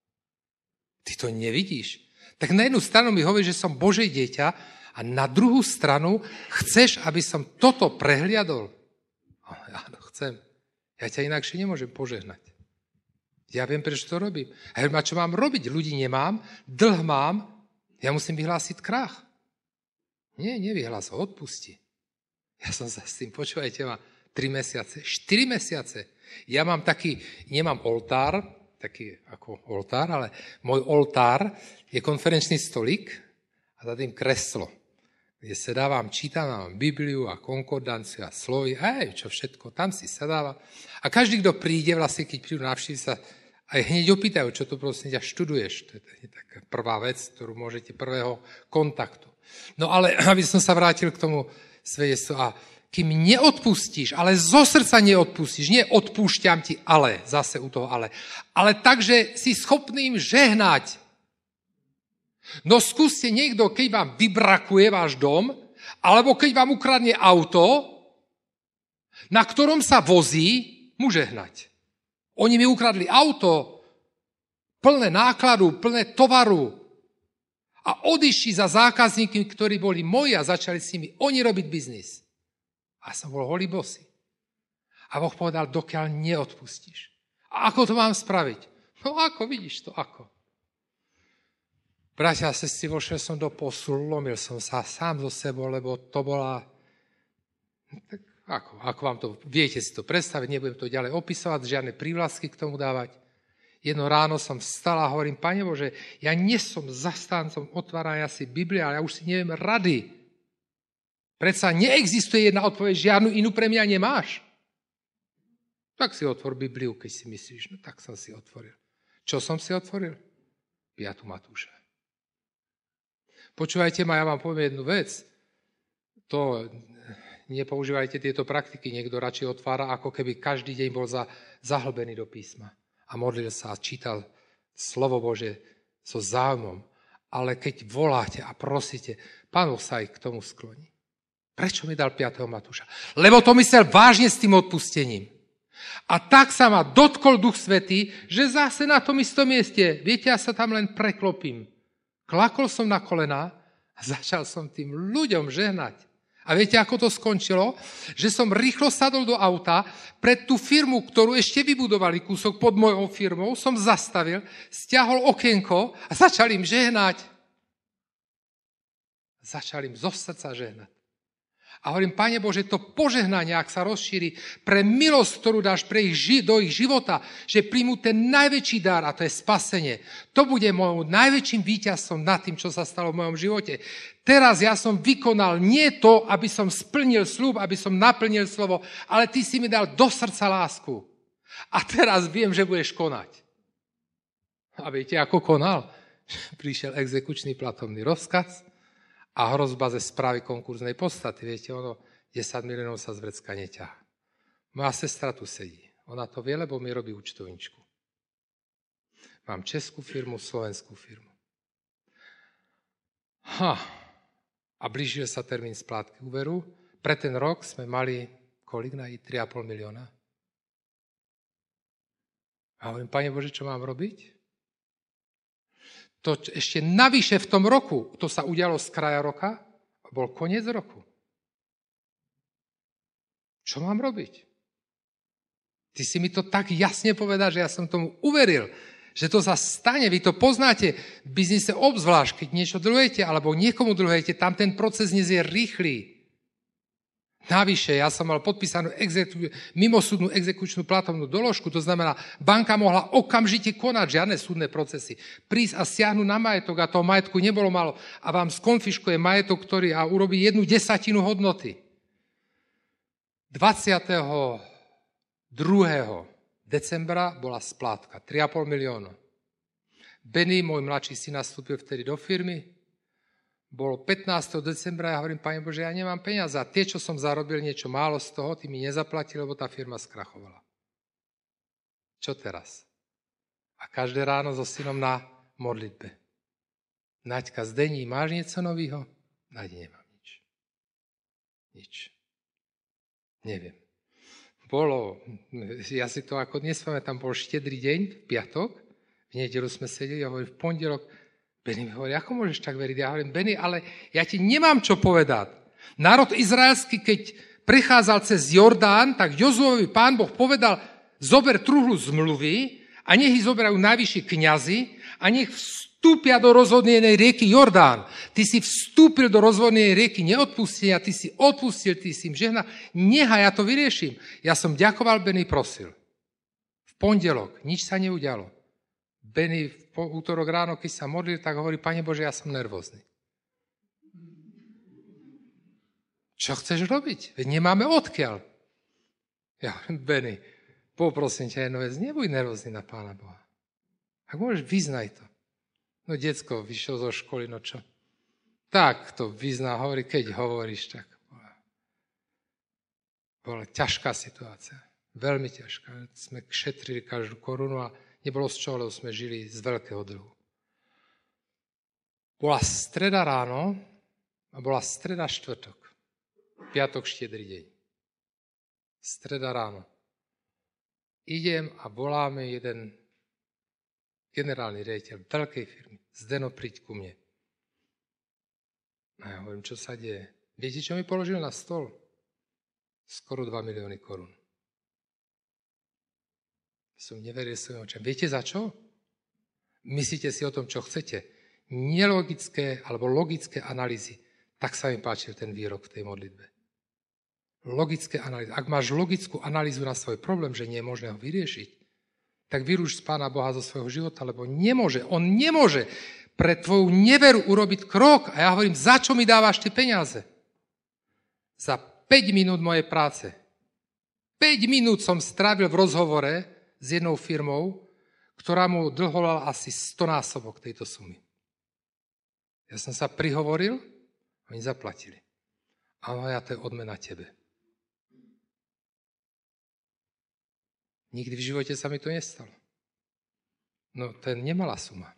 Speaker 1: Ty to nevidíš. Tak na jednu stranu mi hovorí, že som Božie dieťa a na druhú stranu chceš, aby som toto prehliadol? Áno, chcem. Ja ťa inakšie nemôžem požehnať. Ja viem, prečo to robím. A čo mám robiť? Ľudí nemám, dlh mám, ja musím vyhlásiť krach. Nie, nevyhlás, odpusti. Ja som sa s tým, počúvajte ma, 3 mesiace, 4 mesiace. Ja mám nemám oltár, taký ako oltár, ale môj oltár je konferenčný stolík a za tým kreslo, kde sedávam, čítam, mám Bibliu a konkordanciu a slovy, čo všetko, tam si sedáva. A každý, kto príde, vlastne, keď prídu navštíviť sa, aj hneď opýtajú, čo to prosím ťa študuješ. To je taká prvá vec, ktorú môžete prvého kontaktu. No ale, aby som sa vrátil k tomu svedectvu a kým neodpustíš, ale zo srdca neodpustíš, nie odpúšťam ti, ale, zase u toho ale takže si schopný im žehnať. No skúste niekto, keď vám vybrakuje váš dom, alebo keď vám ukradne auto, na ktorom sa vozí, mu žehnať. Oni mi ukradli auto, plné nákladu, plné tovaru a odišli za zákazníkmi, ktorí boli moji a začali s nimi oni robiť biznis. A som bol holý bosý. A Boh povedal, dokiaľ neodpustíš. A ako to mám spraviť? No ako, vidíš to, ako. Bratia a sestry, vošiel som do postu, lomil som sa sám so sebou, lebo to bola... Tak ako vám to, viete si to predstaviť, nebudem to ďalej opisovať, žiadne prívlasky k tomu dávať. Jedno ráno som vstal a hovorím, Pane Bože, ja nie som zastáncom otvárania si Biblie, ale ja už si neviem rady. Predsa neexistuje jedna odpoveď, žiadnu inú pre mňa nemáš. Tak si otvor Bibliu, keď si myslíš. No tak som si otvoril. Čo som si otvoril? 5. Matúša. Počúvajte ma, ja vám poviem jednu vec. To nepoužívajte tieto praktiky. Niekto radšej otvára, ako keby každý deň bol zahlbený do písma. A modlil sa a čítal slovo Bože so záujmom. Ale keď voláte a prosíte, Pán Boh sa aj k tomu skloní. Prečo mi dal 5. Matúša? Lebo to myslel vážne s tým odpustením. A tak sa ma dotkol Duch Svätý, že zase na tom istom mieste, viete, ja sa tam len preklopím. Klakol som na kolená a začal som tým ľuďom žehnať. A viete, ako to skončilo? Že som rýchlo sadol do auta, pred tú firmu, ktorú ešte vybudovali kúsok pod mojou firmou, som zastavil, stiahol okienko a začal im žehnať. Začal im zo srdca žehnať. A hovorím, Pane Bože, to požehnanie, ak sa rozšíri pre milosť, ktorú dáš do ich života, že príjmu ten najväčší dar, a to je spasenie. To bude môjim najväčším víťazstvom nad tým, čo sa stalo v mojom živote. Teraz ja som vykonal nie to, aby som splnil sľub, aby som naplnil slovo, ale ty si mi dal do srdca lásku. A teraz viem, že budeš konať. A viete, ako konal? Prišiel exekučný platobný rozkaz, a hrozba ze správy konkurznej podstaty. Viete, 10 miliónov sa z vrecka neťahá. Moja sestra tu sedí. Ona to vie, lebo mi robí účtovničku. Mám českú firmu, slovenskú firmu. A blížil sa termín splátky úveru. Pre ten rok sme mali, kolik na 3,5 milióna. A hovorím, Pane Bože, čo mám robiť? To ešte navyše v tom roku, to sa udialo z kraja roka, bol koniec roku. Čo mám robiť? Ty si mi to tak jasne povedal, že ja som tomu uveril, že to sa stane. Vy to poznáte v biznise obzvlášť, keď niečo dlhujete, alebo niekomu dlhujete, tam ten proces nie je rýchly. Navyše, ja som mal podpísanú mimosúdnu exekučnú platobnú doložku, to znamená, banka mohla okamžite konať, žiadne súdne procesy, prísť a siahnuť na majetok a toho majetku nebolo málo a vám skonfiškuje majetok, ktorý a urobí 1/10 hodnoty. 22. decembra bola splátka, 3,5 milióna. Benny, môj mladší syn, nastúpil vtedy do firmy. Bolo 15. decembra a ja hovorím, Pane Bože, ja nemám peniaze. A tie, čo som zarobil, niečo málo z toho, ty mi nezaplatili, lebo tá firma skrachovala. Čo teraz? A každé ráno so synom na modlitbe. Naďka, Zdení, máš niečo novýho? Naď, nemám nič. Nič. Neviem. Ja si to ako dnes pamätám, bol štedrý deň, v piatok, v nedeľu sme sedeli, ja hovorím, v pondelok, Benny mi hovorí, ako môžeš tak veriť? Ja hovorím, Benny, ale ja ti nemám čo povedať. Národ izraelský, keď prechádzal cez Jordán, tak Jozuovi Pán Boh povedal, zober truhlu zmluvy a nech ich zoberajú najvyšší kňazi a nech vstúpia do rozvodnenej rieky Jordán. Ty si vstúpil do rozvodnenej rieky neodpustenia, ty si odpustil, ty si im žehnal. Nechaj, ja to vyrieším. Ja som ďakoval, Benny prosil. V pondelok nič sa neudialo. Benny v útorok ráno, keď sa modlil, tak hovorí, Pane Bože, ja som nervózny. Čo chceš robiť? Veď nemáme odkiaľ. Ja hovorím, Benny, poprosím ťa jednu vec, nebuď nervózny na Pána Boha. Ak môžeš, vyznaj to. No, decko vyšiel zo školy, no čo? Tak to vyzná, hovorí, keď hovoríš, tak. Bola ťažká situácia. Veľmi ťažká. Sme šetrili každú korunu a nebolo z čoho, lebo sme žili z veľkého dlhu. Bola streda ráno a bola streda štvrtok. Piatok štedrý deň. Streda ráno. Idem a voláme jeden generálny riaditeľ veľkej firmy. Zdeno, príď ku mne. A ja hovorím, čo sa deje? Viete, čo mi položil na stôl? Skoro 2 milióny korún. Som neveril svojim očam. Viete za čo? Myslíte si o tom, čo chcete. nelogické alebo logické analýzy. Tak sa mi páčil ten výrok v tej modlitbe. Logické analýzy. Ak máš logickú analýzu na svoj problém, že nie je možné ho vyriešiť, tak vyrúš z Pána Boha zo svojho života, lebo nemôže. On nemôže pre tvoju neveru urobiť krok. A ja hovorím, za čo mi dávaš tie peniaze? Za 5 minút mojej práce. 5 minút som strávil v rozhovore s jednou firmou, ktorá mu dlhovala asi 100-násobok tejto sumy. Ja som sa prihovoril, oni zaplatili. Áno, ja to je odmena tebe. Nikdy v živote sa mi to nestalo. No, to je nemalá suma.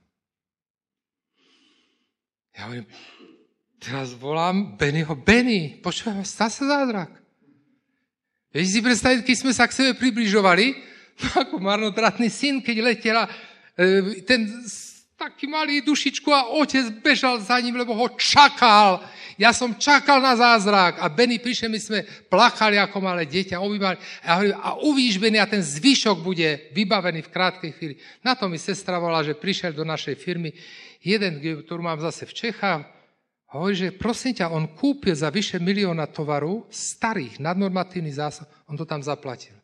Speaker 1: Ja hovorím, teraz volám Bennyho. Benny, počúvaj, stal sa zázrak. Vieš si predstaviť, keď sme sa k sebe približovali, no ako marnotratný syn, keď letela ten taký malý dušičku a otec bežal za ním, lebo ho čakal. Ja som čakal na zázrak a Benny prišiel, my sme plakali ako malé dieťa, obývali. A ja hovorím, a uvidíš, Benny, a ten zvyšok bude vybavený v krátkej chvíli. Na to mi sestra volala, že prišiel do našej firmy jeden, ktorú mám zase v Čechách, hovorí, že prosím ťa, on kúpil za vyše 1 000 000 tovaru, starých, nadnormatívnych zásob, on to tam zaplatil.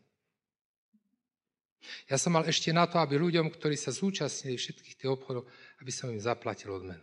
Speaker 1: Ja som mal ešte na to, aby ľuďom, ktorí sa zúčastnili všetkých tých obchodov, aby som im zaplatil odmenu.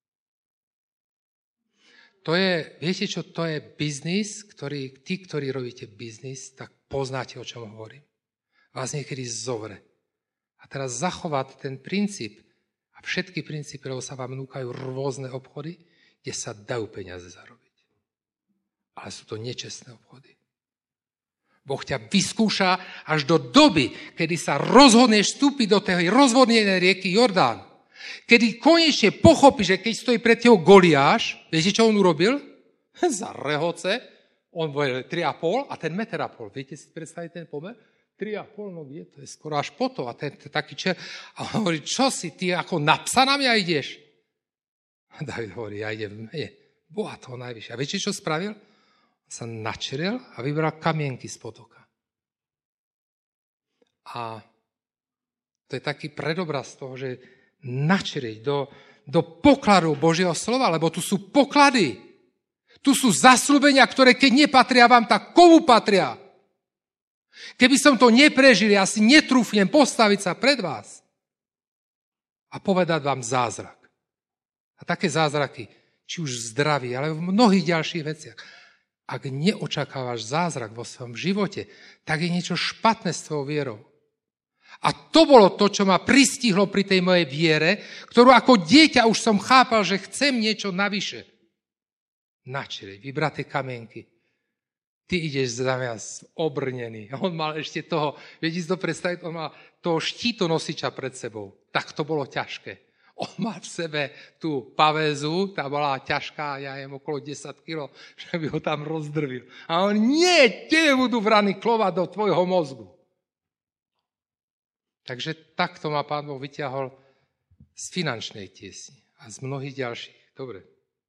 Speaker 1: To je, viete čo, to je biznis, tí, ktorí robíte biznis, tak poznáte, o čom hovorím. Vás niekedy zovre. A teraz zachovať ten princíp a všetky princípy, lebo sa vám núkajú rôzne obchody, kde sa dajú peniaze zarobiť. Ale sú to nečestné obchody. Boh ťa vyskúša až do doby, kedy sa rozhodneš vstúpiť do tej rozvodnenej rieky Jordán. Kedy konečne pochopíš, že keď stojí pred tebou Goliáš, viete, čo on urobil? Za rehoce, on bude 3,5 a ten 1,5 m. Viete si predstaviť ten pomer? 3,5, no kde? To je skoro až po to. A ten taký a on hovorí, čo si, ty ako na psa na mňa ideš? A David hovorí, ja idem v mene Boha toho najvyššie. A viete, čo spravil? On sa načrel a vybral kamienky z potoka. A to je taký predobraz toho, že načrieť do pokladu Božieho slova, lebo tu sú poklady. Tu sú zasľúbenia, ktoré keď nepatria vám, tak komu patria? Keby som to neprežil, ja si netrúfnem postaviť sa pred vás a povedať vám zázrak. A také zázraky, či už v zdraví, ale v mnohých ďalších veciach. Ak neočakávaš zázrak vo svojom živote, tak je niečo špatné s tvojou vierou. A to bolo to, čo ma pristihlo pri tej mojej viere, ktorú ako dieťa už som chápal, že chcem niečo navyše. Načrieť, vybrať tie kamienky. Ty ideš za mňa obrnený. On mal ešte toho, viete si to predstaviť, on mal toho štítnosiča pred sebou. Tak to bolo ťažké. On mal v sebe tú pavézu, tá bola ťažká, ja jem okolo 10 kg, že by ho tam rozdrvil. A on, nie, tie budú vrany klovať do tvojho mozgu. Takže takto ma Pán Boh vyťahol z finančnej tiesni a z mnohých ďalších. Dobre.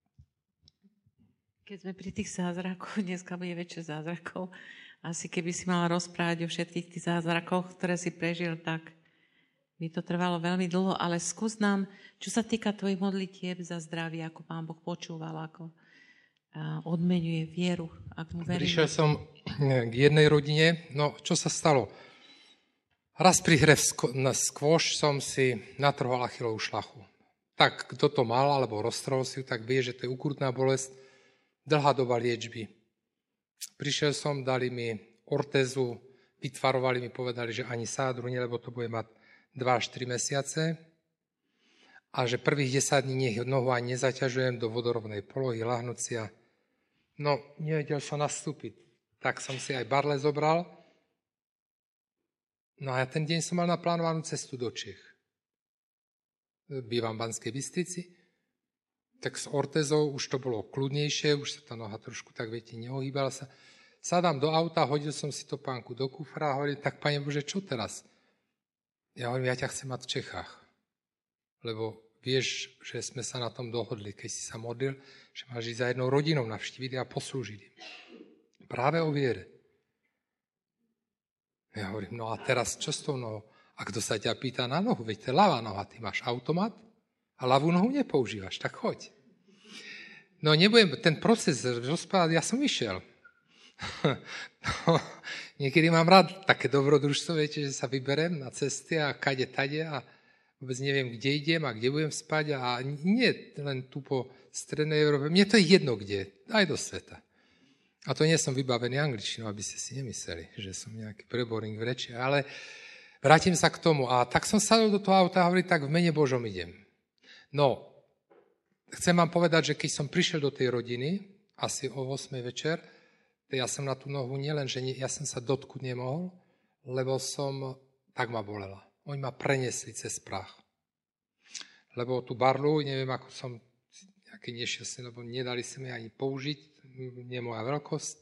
Speaker 2: Keď sme pri tých zázrakoch, dneska bude väčšie zázrakov, asi keby si mala rozprávať o všetkých tých zázrakoch, ktoré si prežil, tak by to trvalo veľmi dlho, ale skús nám, čo sa týka tvojich modlitieb za zdravie, ako Pán Boh počúval, ako odmenuje vieru. Ak mu verím.
Speaker 1: Prišiel som k jednej rodine, no čo sa stalo? Raz pri hre na skvoš som si natrhol Achillovú šľachu. Tak kto to mal, alebo roztrhol si ju, tak vie, že to je ukrutná bolesť, dlhá doba liečby. Prišiel som, dali mi ortézu, vytvarovali mi, povedali, že ani sádru nie, lebo to bude mať 2 až 3 mesiace a že prvých 10 dní nech nohu ani nezaťažujem do vodorovnej polohy, lahnúcia. No, nevedel som nastúpiť. Tak som si aj barle zobral. No a ja ten deň som mal naplánovanú cestu do Čech. Bývam v Banskej Bystrici. Tak s ortézou už to bolo kľudnejšie, už sa tá noha trošku, tak viete, neohýbala sa. Sadám do auta, hodil som si topánku do kufra a hovorím, tak Pane Bože, čo teraz? Ja hovorím, ja ťa chcem mať v Čechách. Lebo vieš, že sme sa na tom dohodli, keď si sa modlil, že máš ísť za jednou rodinou navštíviť a poslúžiť im. Práve o viere. Ja hovorím, no a teraz čo s tou nohou? A kto sa ťa pýta na nohu? Veď to je ľavá noha, ty máš automat? A ľavú nohu nepoužívaš, tak choď. No nebudem, ten proces rozprávať, ja som išiel. No, niekedy mám rád také dobrodružstvo, viete, že sa vyberem na cesty a kade tade a vôbec neviem, kde idem a kde budem spať a nie len tu po strednej Európe. Mne to je jedno kde, aj do sveta. A to nie som vybavený angličtinou, aby ste si nemysleli, že som nejaký preboring v reči, ale vrátim sa k tomu. A tak som sadol do toho auta a hovoril, tak v mene Božom idem. No, chcem vám povedať, že keď som prišiel do tej rodiny, asi o 8 večer, ja som na tú nohu nielen, že ja som sa dotknúť nemohol, lebo tak ma bolela. Oni ma preniesli cez prach. Lebo tú barlu, neviem, ako som nejaký nešťastný, lebo nedali sa mi ani použiť, nie moja veľkosť.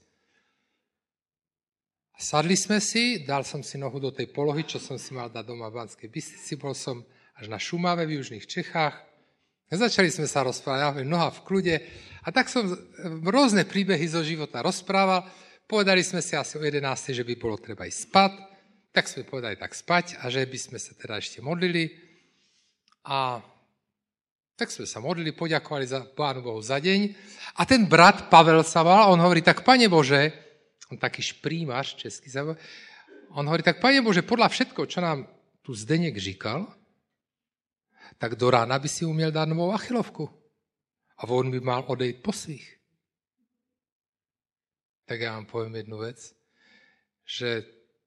Speaker 1: Sadli sme si, dal som si nohu do tej polohy, čo som si mal dať doma v Banskej Bystrici, bol som až na Šumave v južných Čechách. Začali sme sa rozprávať, noha v kľude a tak som rôzne príbehy zo života rozprával. Povedali sme si asi o 11, že by bolo treba ísť spať, tak sme povedali tak spať a že by sme sa teda ešte modlili. A tak sme sa modlili, poďakovali za Pánu Bohu za deň. A ten brat Pavel sa volal, on hovorí, tak Pane Bože, on taký šprímaš, český sa volá, on hovorí, tak Pane Bože, podľa všetko, čo nám tu Zdeněk říkal, tak do rána by si umiel dať novou achilovku. A on by mal odejít po svých. Tak ja vám poviem jednu vec, že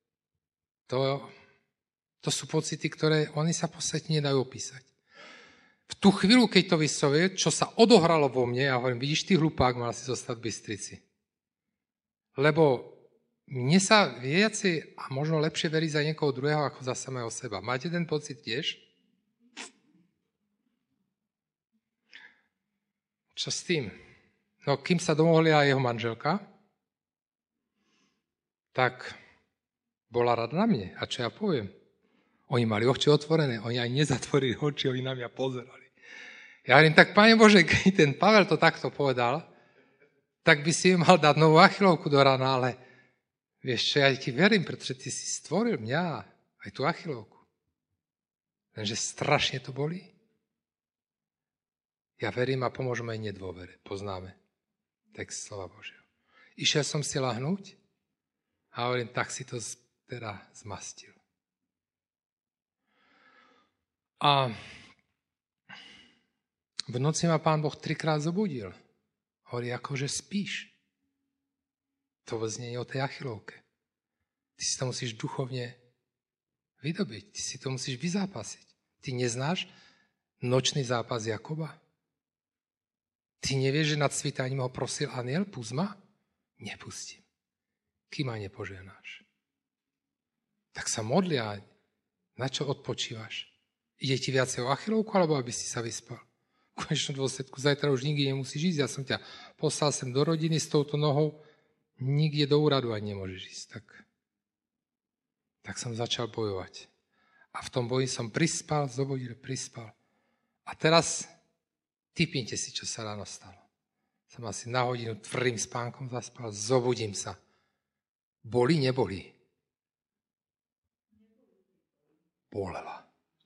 Speaker 1: to sú pocity, ktoré oni sa v podstate nedajú opísať. V tú chvíľu, keď to vyslovil, čo sa odohralo vo mne, ja hovorím, vidíš, ty hlupák, mal si zostať v Bystrici. Lebo mne sa viacej a možno lepšie verí za niekoho druhého, ako za samého seba. Máte ten pocit tiež? Čo s tým? No, kým sa domohla jeho manželka, tak bola rada na mne. A čo ja poviem? Oni mali oči otvorené, oni aj nezatvorili oči, oni na mňa pozerali. Ja hovorím, tak Pane Bože, keď ten Pavel to takto povedal, tak by si mal dať novú achilovku do rána, ale vieš čo, ja ti verím, pretože ty si stvoril mňa, aj tú achilovku. Lenže strašne to bolí. Ja verím a pomôžeme aj nedôvere. Poznáme text slova Božieho. Išiel som si lahnúť a hovorím, tak si to teda zmastil. A v noci ma Pán Boh 3-krát zobudil. Hovorí, akože spíš. To znie o tej achilovke. Ty si to musíš duchovne vydobiť. Ty si to musíš vyzápasiť. Ty neznáš nočný zápas Jakoba? Ty nevieš, že nad svítaním ho prosil anjel, pust ma? Nepustím. Kým ma nepoženáš. Tak sa modlia. Na čo odpočívaš? Ide ti viacej o achilovku, alebo aby si sa vyspal? V konečnom dôsledku, zajtra už nikde nemusíš ísť. Ja som ťa poslal sem do rodiny s touto nohou. Nikde do úradu ani nemôžeš ísť. Tak som začal bojovať. A v tom boji som prispal, zobudil, prispal. A teraz tipnite si, čo sa ráno stalo. Som asi na hodinu tvrdým spánkom zaspal, zobudím sa. Bolí, nebolí? Bolela.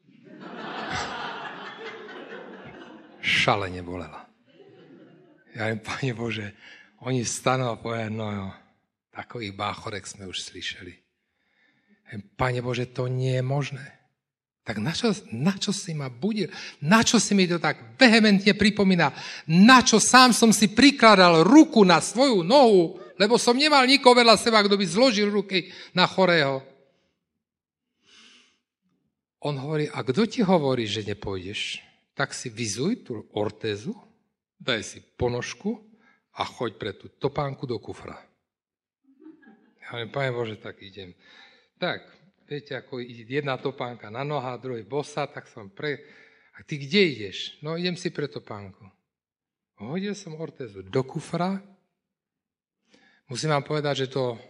Speaker 1: Šalene bolela. Ja viem, Pane Bože, oni vstanú a povedia, no jo, takových báchorek sme už slyšeli. Pane Bože, to nie je možné. Tak na čo si ma budil? Na čo si mi to tak vehementne pripomína? Na čo sám som si prikladal ruku na svoju nohu, lebo som nemal nikoho vedľa seba, kto by zložil ruky na chorého. On hovorí, a kto ti hovorí, že nepôjdeš? Tak si vyzuj tú ortézu, daj si ponožku a choď pre tú topánku do kufra. Ja hovorím, Pane Bože, tak idem. Tak, viete, ako jedna topánka na noha, druhý bosa, tak som A ty kde ideš? No, idem si pre topánku. Hodil som ortézu do kufra. Musím vám povedať, že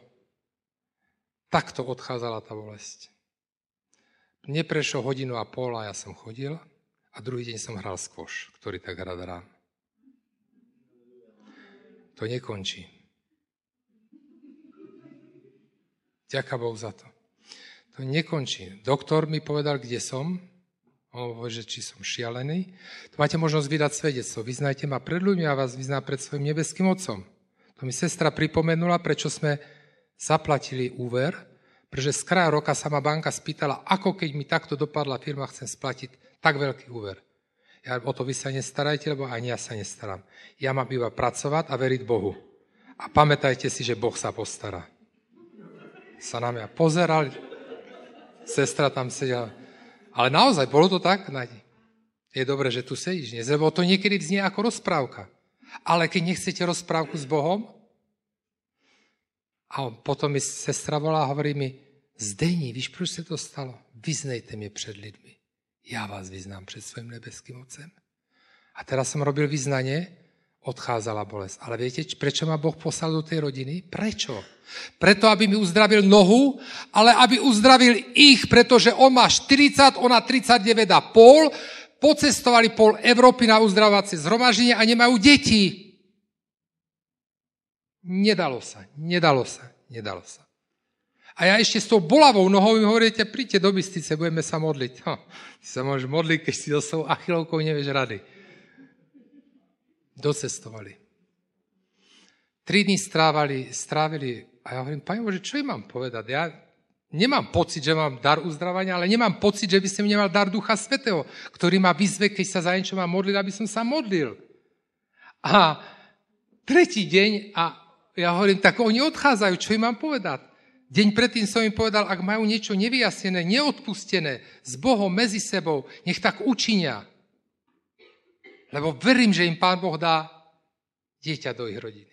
Speaker 1: takto odchádzala tá bolesť. Neprešlo 1,5 hodiny a ja som chodil a druhý deň som hral skvoš, ktorý tak rád hrám. To nekončí. Ďaká Bohu za to. To nekončí. Doktor mi povedal, kde som. On hovorí, že či som šialený. To máte možnosť vydať svedectvo. Vyznajte ma pred ľuďmi a vás vyzná pred svojim nebeským Otcom. To mi sestra pripomenula, prečo sme zaplatili úver, pretože z kraja roka sa ma banka spýtala, ako keď mi takto dopadla firma, chcem splatiť tak veľký úver. Ja o to vy sa nestarajte, lebo ani ja sa nestaram. Ja mám iba pracovať a veriť Bohu. A pamätajte si, že Boh sa postará. Sa na mňa pozerali, sestra tam sedela. Ale naozaj, bolo to tak? Je dobré, že tu sedíš, nie? Lebo to niekedy vznie ako rozprávka. Ale keď nechcete rozprávku s Bohom, a potom mi sestra volá a hovorí mi, Zdení, víš, proč se to stalo? Vyznejte mě před lidmi. Já vás vyznám před svojím nebeským Otcem. A teraz som robil vyznanie, odchádzala bolesť. Ale viete, prečo ma Boh poslal do tej rodiny? Prečo? Preto, aby mi uzdravil nohu, ale aby uzdravil ich, pretože on má 40, ona 39,5, pocestovali pol Európy na uzdravovacie zhromaždenie a nemajú deti. Nedalo sa. A ja ešte s tou bolavou nohou mi hovoríte, príďte do Bystrice, budeme sa modliť. Ty sa môžeš modliť, keď si so svojou achilovkou nevieš rady. Docestovali. 3 dní strávili a ja hovorím, Pane Bože, čo im mám povedať? Ja nemám pocit, že mám dar uzdravania, ale nemám pocit, že by som nemal dar Ducha Svätého, ktorý ma vyzve, keď sa za niečo mám modliť, aby som sa modlil. A 3. deň a ja hovorím, tak oni odchádzajú, čo im mám povedať? Deň predtým som im povedal, ak majú niečo nevyjasnené, neodpustené s Bohom medzi sebou, nech tak učinia. Lebo verím, že im Pán Boh dá dieťa do ich rodiny.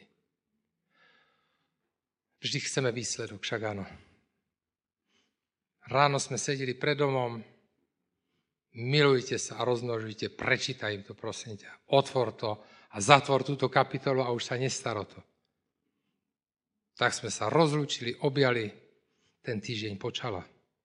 Speaker 1: Vždy chceme výsledok, však áno. Ráno sme sedeli pred domom, milujte sa a rozmnožujte, prečítaj im to, prosím ťa. Otvor to a zatvor túto kapitolu a už sa nestar o to. Tak sme sa rozlúčili, objali, ten týždeň počala.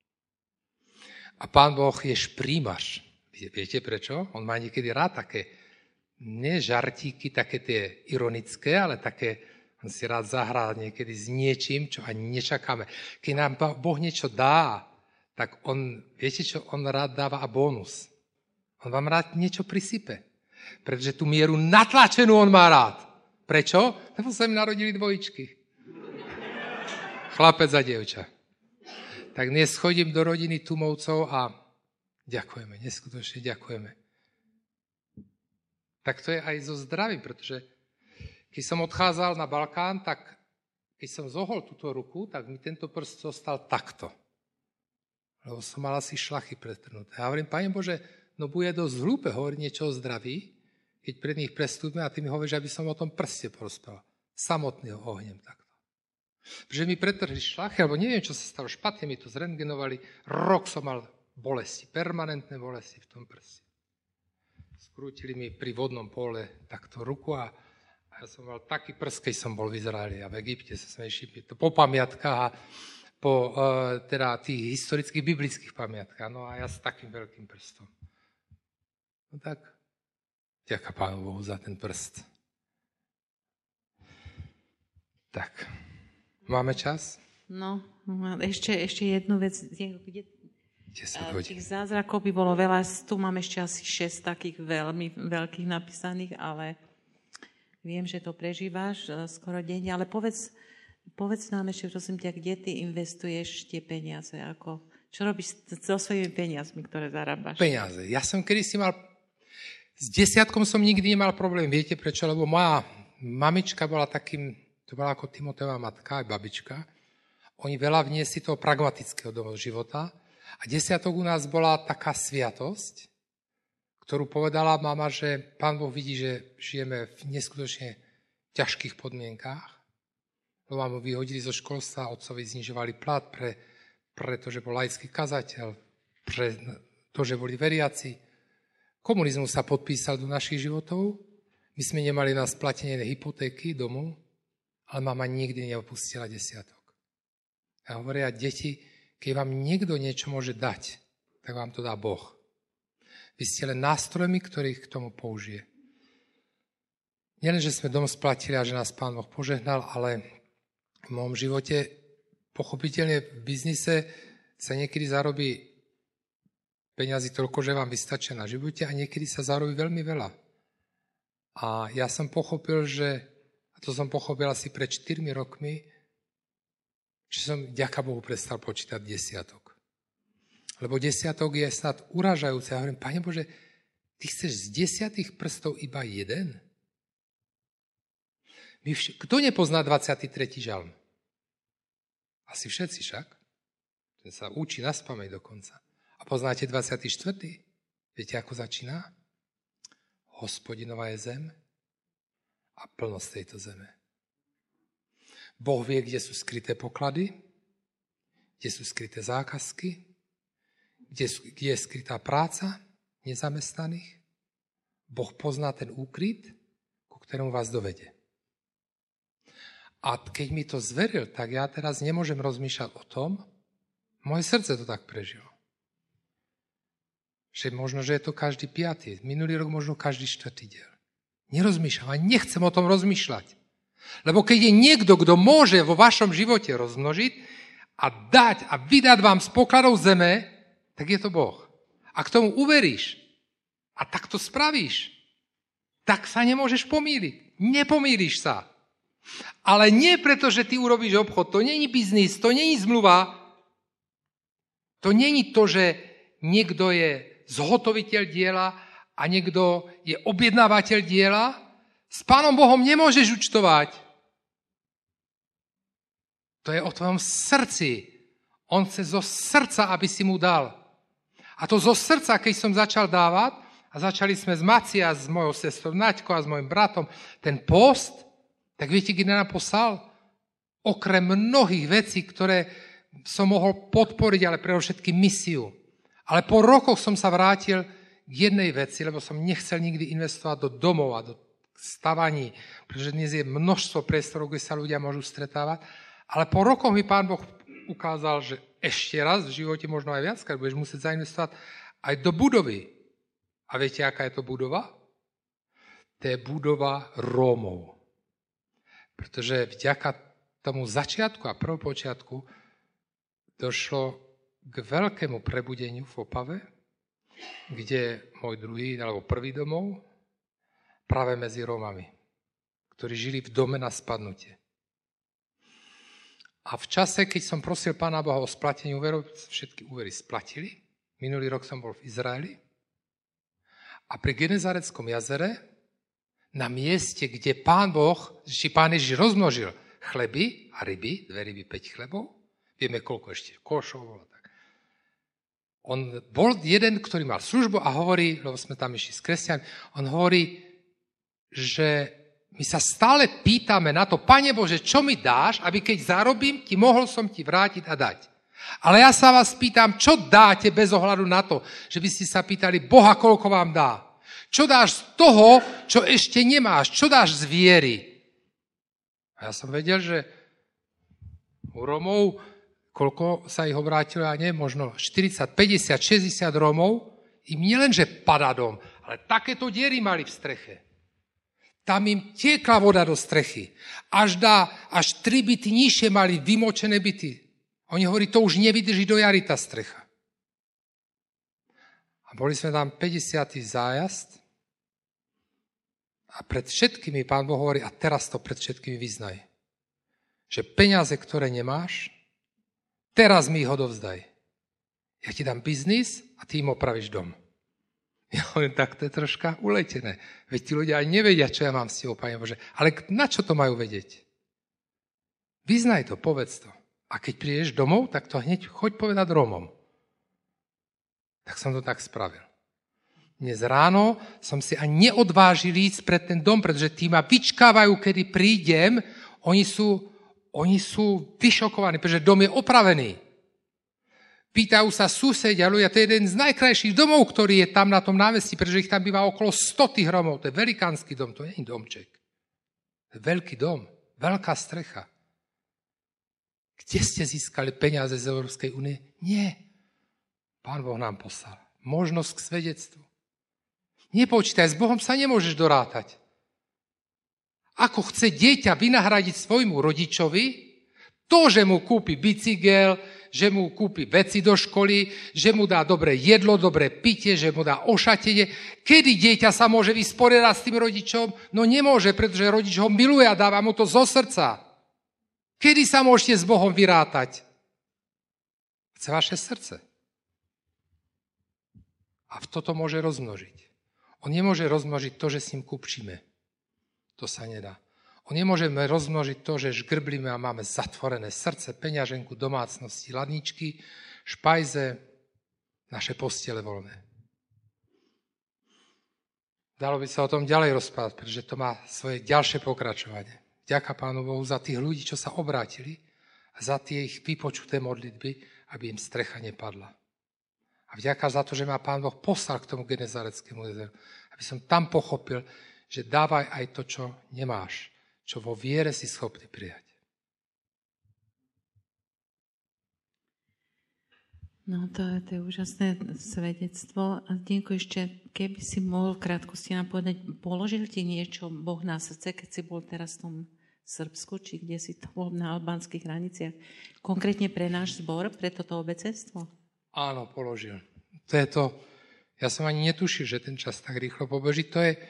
Speaker 1: A Pán Boh je šprímaš. Viete prečo? On má niekedy rád také, nie žartíky, také tie ironické, ale také, on si rád zahrá niekedy s niečím, čo ani nečakáme. Keď nám Boh niečo dá, tak on, viete čo, on rád dáva a bonus. On vám rád niečo prisype. Pretože tú mieru natlačenú on má rád. Prečo? Lebo sa im narodili dvojičky. Chlapec a dievča. Tak dnes chodím do rodiny Tumovcov a ďakujeme, neskutočne ďakujeme. Tak to je aj so zdravím, pretože keď som odchádzal na Balkán, tak keď som zohol túto ruku, tak mi tento prst zostal takto. Lebo som mal asi šlachy pretrhnuté. A hovorím, Pane Bože, no bude dosť hlúpe hovoriť niečo o zdraví, keď pred nich prestúpime a ty mi hovoríš, aby som o tom prste porozprával. Samotný ho ohnem takto. Že mi pretrhli šlachy, alebo neviem, čo sa stalo, špatne mi to zrentgenovali, rok som mal bolesti, permanentné bolesti v tom prste. Skrútili mi pri vodnom pole takto ruku a ja som mal taký prst, keď som bol v Izraeli a v Egypte sa sme išli po pamiatkách a po teda tých historických biblických pamiatkách. No a ja s takým veľkým prstom. No tak, ďaká Pánu Bohu za ten prst. Tak. Máme čas?
Speaker 2: No, ešte jednu vec. Tých zázrakov by bolo veľa. Tu mám ešte asi 6 takých veľmi veľkých napísaných, ale viem, že to prežívaš skoro denne. Ale povedz nám ešte, prosím ťa, kde ty investuješ tie peniaze? Čo robíš so svojimi peniazmi, ktoré zarábaš?
Speaker 1: Peniaze. Ja som kedysi mal... S 10 som nikdy nemal problém. Viete prečo? Lebo moja mamička bola takým... To bola ako Timoteová matka, aj babička. Oni veľa vniesli toho pragmatického do života. A 10 u nás bola taká sviatosť, ktorú povedala mama, že Pán Boh vidí, že žijeme v neskutočne ťažkých podmienkách. Lebo mamu vyhodili zo školstva, otcovi znižovali plat, pretože bol laický kazateľ, pre to, že boli veriaci. Komunizmus sa podpísal do našich životov. My sme nemali na splatenie hypotéky domu, ale mama nikdy neopustila 10. A hovoria, deti, keď vám niekto niečo môže dať, tak vám to dá Boh. Vy ste len nástrojmi, ktorých k tomu použije. Nielen, že sme dom splatili a že nás Pán Boh požehnal, ale v mojom živote pochopiteľne v biznise sa niekedy zarobí peňazí toľko, že vám vystačia na živote a niekedy sa zarobí veľmi veľa. A ja som pochopil, a to som pochopil asi pred 4 rokmi, že som, ďaká Bohu, prestal počítať desiatok. Lebo desiatok je snad uražajúce. Ja hovorím, Pane Bože, ty chceš z 10 prstov iba jeden? Kto nepozná 23. žalm? Asi všetci však. Ten sa učí naspamäť dokonca. A poznáte 24. Viete, ako začína? Hospodinová je zem a plnosť tejto zeme. Boh vie, kde sú skryté poklady, kde sú skryté zákazky, kde je skrytá práca nezamestnaných. Boh pozná ten úkryt, ku ktorému vás dovede. A keď mi to zveril, tak ja teraz nemôžem rozmýšľať o tom, moje srdce to tak prežilo. Že možno, že je to každý 5. Minulý rok možno každý 4. diel. Nerozmýšľam a nechcem o tom rozmýšľať. Lebo keď je niekto, kto môže vo vašom živote rozmnožiť a dať a vydať vám z pokladov zeme, tak je to Boh. A k tomu uveríš a tak to spravíš, tak sa nemôžeš pomýliť. Nepomýliš sa. Ale nie preto, že ty urobíš obchod. To není biznis, to není zmluva. To není to, že niekto je zhotoviteľ diela a niekto je objednávateľ diela. S Pánom Bohom nemôžeš účtovať. To je o tvojom srdci. On chce zo srdca, aby si mu dal. A to zo srdca, keď som začal dávať, a začali sme s Macia, s mojou sestrou Naďkou a s mojim bratom, ten post, tak viete, kde nám poslal? Okrem mnohých vecí, ktoré som mohol podporiť, ale predovšetkým misiu. Ale po rokoch som sa vrátil k jednej veci, lebo som nechcel nikdy investovať do domov a do stavaní, pretože dnes je množstvo priestorov, kde sa ľudia môžu stretávať. Ale po rokoch mi Pán Boh ukázal, že ešte raz v živote, možno aj viackrát, budeš musieť zainvestovať aj do budovy. A viete, aká je to budova? To je budova Rómov. Pretože vďaka tomu začiatku a prvopočiatku došlo k veľkému prebudeniu v Opave, kde môj druhý alebo prvý domov práve medzi Rómami, ktorí žili v dome na spadnutie. A v čase, keď som prosil Pána Boha o splatenie úverov, všetky úvery splatili. Minulý rok som bol v Izraeli. A pri Genezareckom jazere, na mieste, kde Pán Ježiš rozmnožil chleby a ryby, 2 ryby, 5 chlebov, vieme koľko ešte, košov bolo tak. On bol jeden, ktorý mal službu a hovorí, lebo sme tam išli s kresťanmi, on hovorí, že my sa stále pýtame na to, Pane Bože, čo mi dáš, aby keď zarobím, mohol som ti vrátiť a dať. Ale ja sa vás pýtam, čo dáte bez ohľadu na to, že by ste sa pýtali Boha, koľko vám dá. Čo dáš z toho, čo ešte nemáš? Čo dáš z viery? A ja som vedel, že u Rómov, koľko sa ich obrátilo, ja neviem, možno 40, 50, 60 Rómov, im nielenže padá dom, ale takéto diery mali v streche. Tam im tiekla voda do strechy. Až 3 byty nižšie mali vymočené byty. Oni hovorí, to už nevydrží do jary tá strecha. A boli sme tam 50. zájazd a pred všetkými Pán Boh hovorí, a teraz to pred všetkými vyznaj, že peniaze, ktoré nemáš, teraz mi ich odovzdaj. Ja ti dám biznis a ty im opravíš dom. Ja hovorím, tak to je troška uletené. Veď tí ľudia aj nevedia, čo ja mám s tebou, Pane Bože. Ale na čo to majú vedieť? Vyznaj to, povedz to. A keď prídeš domov, tak to hneď choď povedať Rómom. Tak som to tak spravil. Dnes ráno som si ani neodvážil ísť pred ten dom, pretože tí ma vyčkávajú, kedy prídem. Oni sú vyšokovaní, pretože dom je opravený. Pýtajú sa susedia, ľudia, to je jeden z najkrajších domov, ktorý je tam na tom námestí, pretože ich tam býva okolo 100 tých Rómov. To je velikánsky dom, to nie je domček. To je veľký dom, veľká strecha. Kde ste získali peniaze z Európskej únie? Nie. Pán Boh nám poslal možnosť k svedectvu. Nepočítaj, s Bohom sa nemôžeš dorátať. Ako chce dieťa vynahradiť svojmu rodičovi To, že mu kúpi bicykel, že mu kúpi veci do školy, že mu dá dobré jedlo, dobré pitie, že mu dá ošatenie. Kedy dieťa sa môže vysporiadať s tým rodičom? No nemôže, pretože rodič ho miluje a dáva mu to zo srdca. Kedy sa môžete s Bohom vyrátať? Chce vaše srdce. A toto môže rozmnožiť. On nemôže rozmnožiť to, že s ním kupčíme. To sa nedá. On nemôžeme rozmnožiť to, že žgrblíme a máme zatvorené srdce, peňaženku, domácnosti, ladničky, špajze, naše postele voľné. Dalo by sa o tom ďalej rozprávať, pretože to má svoje ďalšie pokračovanie. Ďaká Pánu Bohu za tých ľudí, čo sa obrátili a za tie ich vypočuté modlitby, aby im strecha nepadla. A vďaka za to, že ma Pán Boh poslal k tomu Genezareckému jezeru, aby som tam pochopil, že dávaj aj to, čo nemáš, čo vo viere si schopný prijať.
Speaker 2: No to je úžasné svedectvo. A Dienko, ešte, keby si mohol v krátkosti nám povedať, položil ti niečo Boh na srdce, keď si bol teraz v tom Srbsku, či kde si to bol na albánskych hraniciach, konkrétne pre náš zbor, pre toto obecenstvo?
Speaker 1: Áno, položil. To je to, ja som ani netušil, že ten čas tak rýchlo pobeží. To je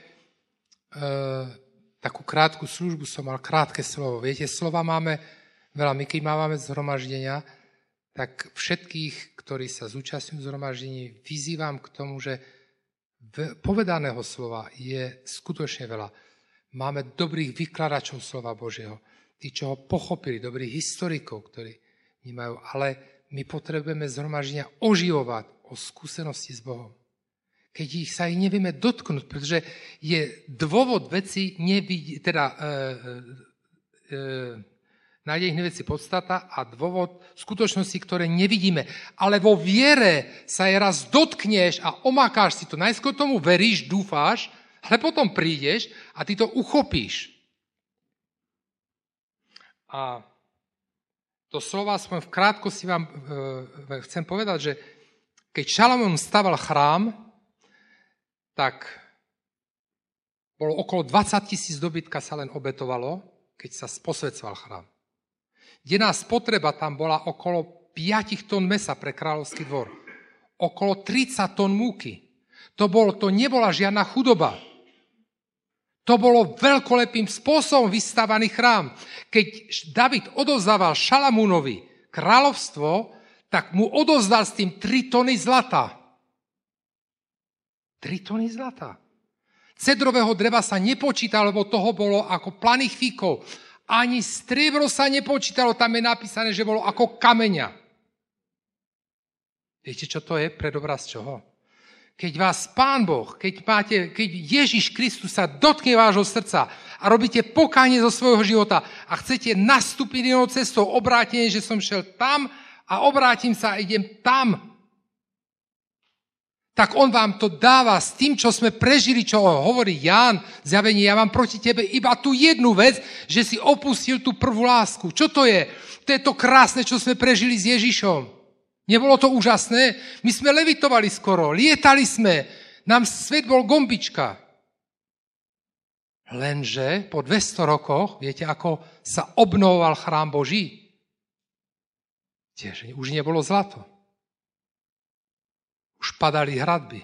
Speaker 1: takú krátku službu som mal, krátke slovo. Viete, slova máme veľa. My keď máme zhromaždenia, tak všetkých, ktorí sa zúčastňujú zhromaždení, vyzývam k tomu, že povedaného slova je skutočne veľa. Máme dobrých vykladačov slova Božieho, tí, čo ho pochopili, dobrých historikov, ktorí nemajú, ale my potrebujeme zhromaždenia oživovať o skúsenosti s Bohom. Keď sa ich nevieme dotknúť, pretože je dôvod veci nájde ich veci podstata a dôvod skutočnosti, ktoré nevidíme. Ale vo viere sa je raz dotkneš a omakáš si to. Najskôr tomu veríš, dúfáš, ale potom prídeš a ty to uchopíš. A to slovo aspoň v krátkosti vám chcem povedať, že keď Šalamún staval chrám, tak bolo okolo 20 000 dobytka sa len obetovalo, keď sa posväcoval chrám. Denná spotreba tam bola okolo 5 tón mesa pre kráľovský dvor. Okolo 30 tón múky. To nebola žiadna chudoba. To bolo veľkolepým spôsobom vystavaný chrám. Keď David odovzdával Šalamúnovi kráľovstvo, tak mu odovzdal s tým 3 tony zlata. 3 tony zlata. Cedrového dreva sa nepočítalo, lebo toho bolo ako planých fíkov. Ani striebro sa nepočítalo, tam je napísané, že bolo ako kameňa. Viete, čo to je? Predobraz čoho? Keď vás Pán Boh, keď Ježiš Kristus sa dotkne vášho srdca a robíte pokánie zo svojho života a chcete nastúpiť inou cestou, obrátenie, že som šel tam a obrátim sa a idem tam, tak on vám to dáva s tým, čo sme prežili, čo hovorí Ján, zjavenie, ja mám proti tebe iba tú jednu vec, že si opustil tú prvú lásku. Čo to je? To je to krásne, čo sme prežili s Ježišom. Nebolo to úžasné? My sme levitovali skoro, lietali sme, nám svet bol gombička. Lenže po 200 rokoch, viete, ako sa obnovoval chrám Boží? Tiež už nebolo zlato. Už padali hradby.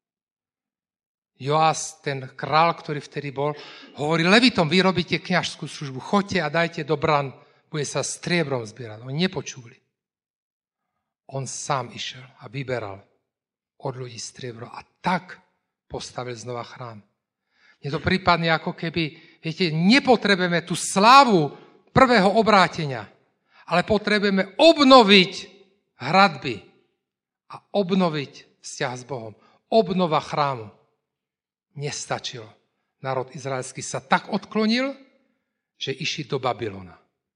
Speaker 1: Joás, ten král, ktorý vtedy bol, hovorí levitom, vy robíte kňažskú službu, choďte a dajte do bran, bude sa striebrom zbierať. Oni nepočuli. On sám išiel a vyberal od ľudí striebro a tak postavil znova chrám. Je to prípadne ako keby, viete, nepotrebujeme tú slávu prvého obrátenia, ale potrebujeme obnoviť hradby a obnoviť vzťah s Bohom. Obnova chrámu. Nestačilo. Národ izraelský sa tak odklonil, že išli do Babylona.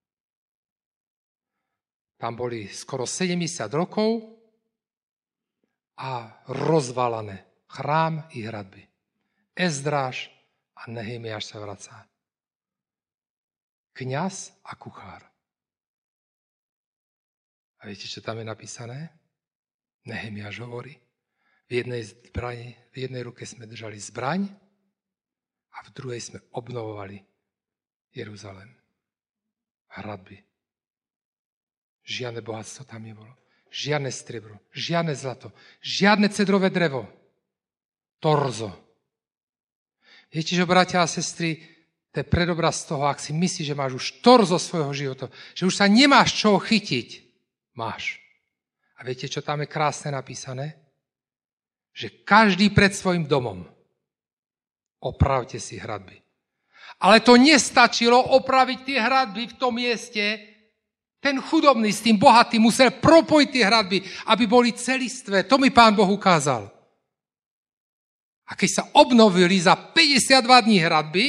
Speaker 1: Tam boli skoro 70 rokov a rozvalané chrám i hradby. Ezdráš a Nehemiáš sa vracá. Kňaz a kuchár. A viete, čo tam je napísané? Nehemiáš hovorí, v jednej ruke sme držali zbraň a v druhej sme obnovovali Jeruzalém. Hradby. Žiadne bohatstvo tam nebolo. Žiadne striebro, žiadne zlato, žiadne cedrové drevo. Torzo. Viete, že bratia a sestry, to je predobraz toho, ak si myslíš, že máš už torzo svojho života, že už sa nemáš čoho chytiť. Máš. A viete, čo tam je krásne napísané? Že každý pred svojim domom opravte si hradby. Ale to nestačilo opraviť tie hradby v tom mieste. Ten chudobný s tým bohatým musel propojiť tie hradby, aby boli celistvé. To mi Pán Boh ukázal. A keď sa obnovili za 52 dní hradby,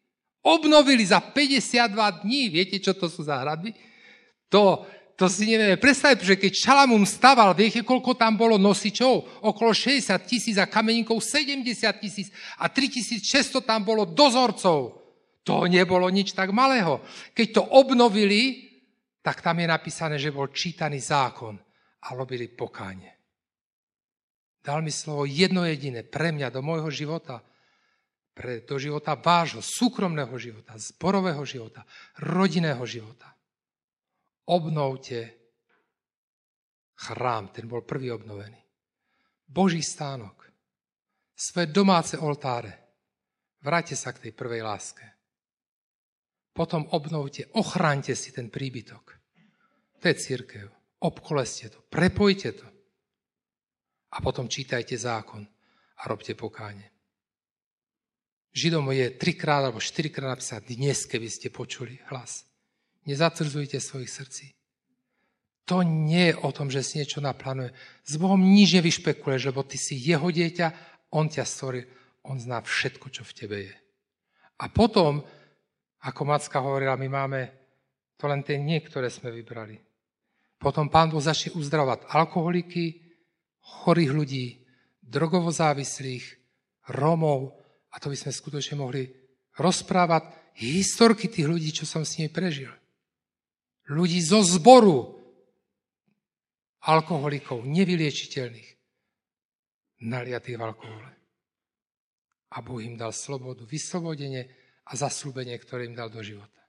Speaker 1: viete, čo to sú za hradby? To si nevieme predstaviť, že keď Šalamún staval, viete, koľko tam bolo nosičov? Okolo 60 000 a kameníkov 70 000 a 3600 tam bolo dozorcov. To nebolo nič tak malého. Keď to obnovili, tak tam je napísané, že bol čítaný zákon a robili pokánie. Dal mi slovo jedno jediné pre mňa, do môjho života, do života vášho, súkromného života, zborového života, rodinného života. Obnovte chrám, ten bol prvý obnovený. Boží stánok, svoje domáce oltáre. Vráťte sa k tej prvej láske. Potom obnovte, ochráňte si ten príbytok. To je cirkev. Obkoleste to, prepojte to. A potom čítajte zákon a robte pokánie. Židom je 3-krát alebo 4-krát napísané dnes, keby ste počuli hlas. Nezatvrzujte svojich srdcí. To nie je o tom, že si niečo naplánuje. S Bohom nič nevyšpekuluješ, lebo ty si jeho dieťa, on ťa stvoril, on zná všetko, čo v tebe je. A potom, ako Macka hovorila, my máme to len tie niektoré sme vybrali. Potom Pán Boh začne uzdravovať alkoholiky, chorých ľudí, drogovo závislých, Rómov, a to by sme skutočne mohli rozprávať historky tých ľudí, čo som s nimi prežil. Ľudí zo zboru alkoholikov, nevyliečiteľných, naliatých v alkohole. A Boh im dal slobodu, vyslobodenie a zasľúbenie, ktoré im dal do života.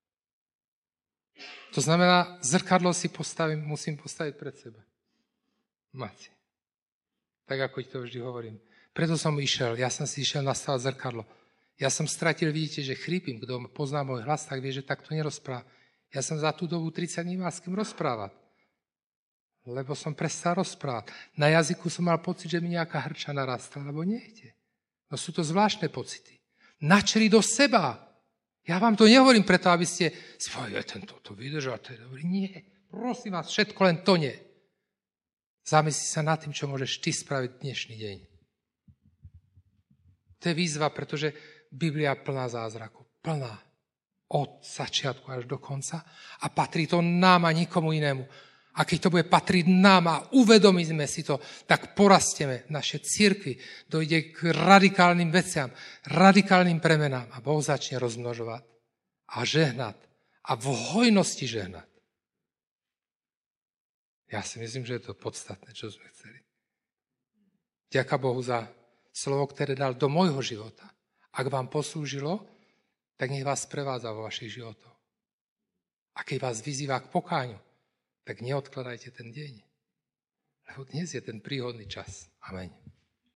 Speaker 1: To znamená, zrkadlo si musím postaviť pred seba. Máte. Tak, ako ti to vždy hovorím. Preto som išiel, ja som si išiel nastavať zrkadlo. Ja som stratil, vidíte, že chrípim. Kto pozná môj hlas, tak vie, že takto nerozpráva. Ja som za tú dobu 30 dní mal s kým rozprávať. Lebo som prestal rozprávať. Na jazyku som mal pocit, že mi nejaká hrča narastla, lebo nejde. No sú to zvláštne pocity. Načri do seba. Ja vám to nehovorím preto, aby ste svojili, tento to vydržal, to je dobrý. Nie, prosím vás, všetko len to nie. Zamysli sa nad tým, čo môžeš ty spraviť dnešný deň. To je výzva, pretože Biblia je plná zázrakov. Plná. Od začiatku až do konca. A patrí to nám a nikomu inému. A keď to bude patriť nám a uvedomíme si to, tak porastieme naše cirkvi, dojde k radikálnym veciam, radikálnym premenám a Boh začne rozmnožovať a žehnať a v hojnosti žehnať. Ja si myslím, že je to podstatné, čo sme chceli. Ďaká Bohu za slovo, ktoré dal do môjho života. Ak vám poslúžilo, tak nech vás prevádza vo vašich životoch. A keď vás vyzýva k pokáňu, tak neodkladajte ten deň. Lebo dnes je ten príhodný čas. Ameň.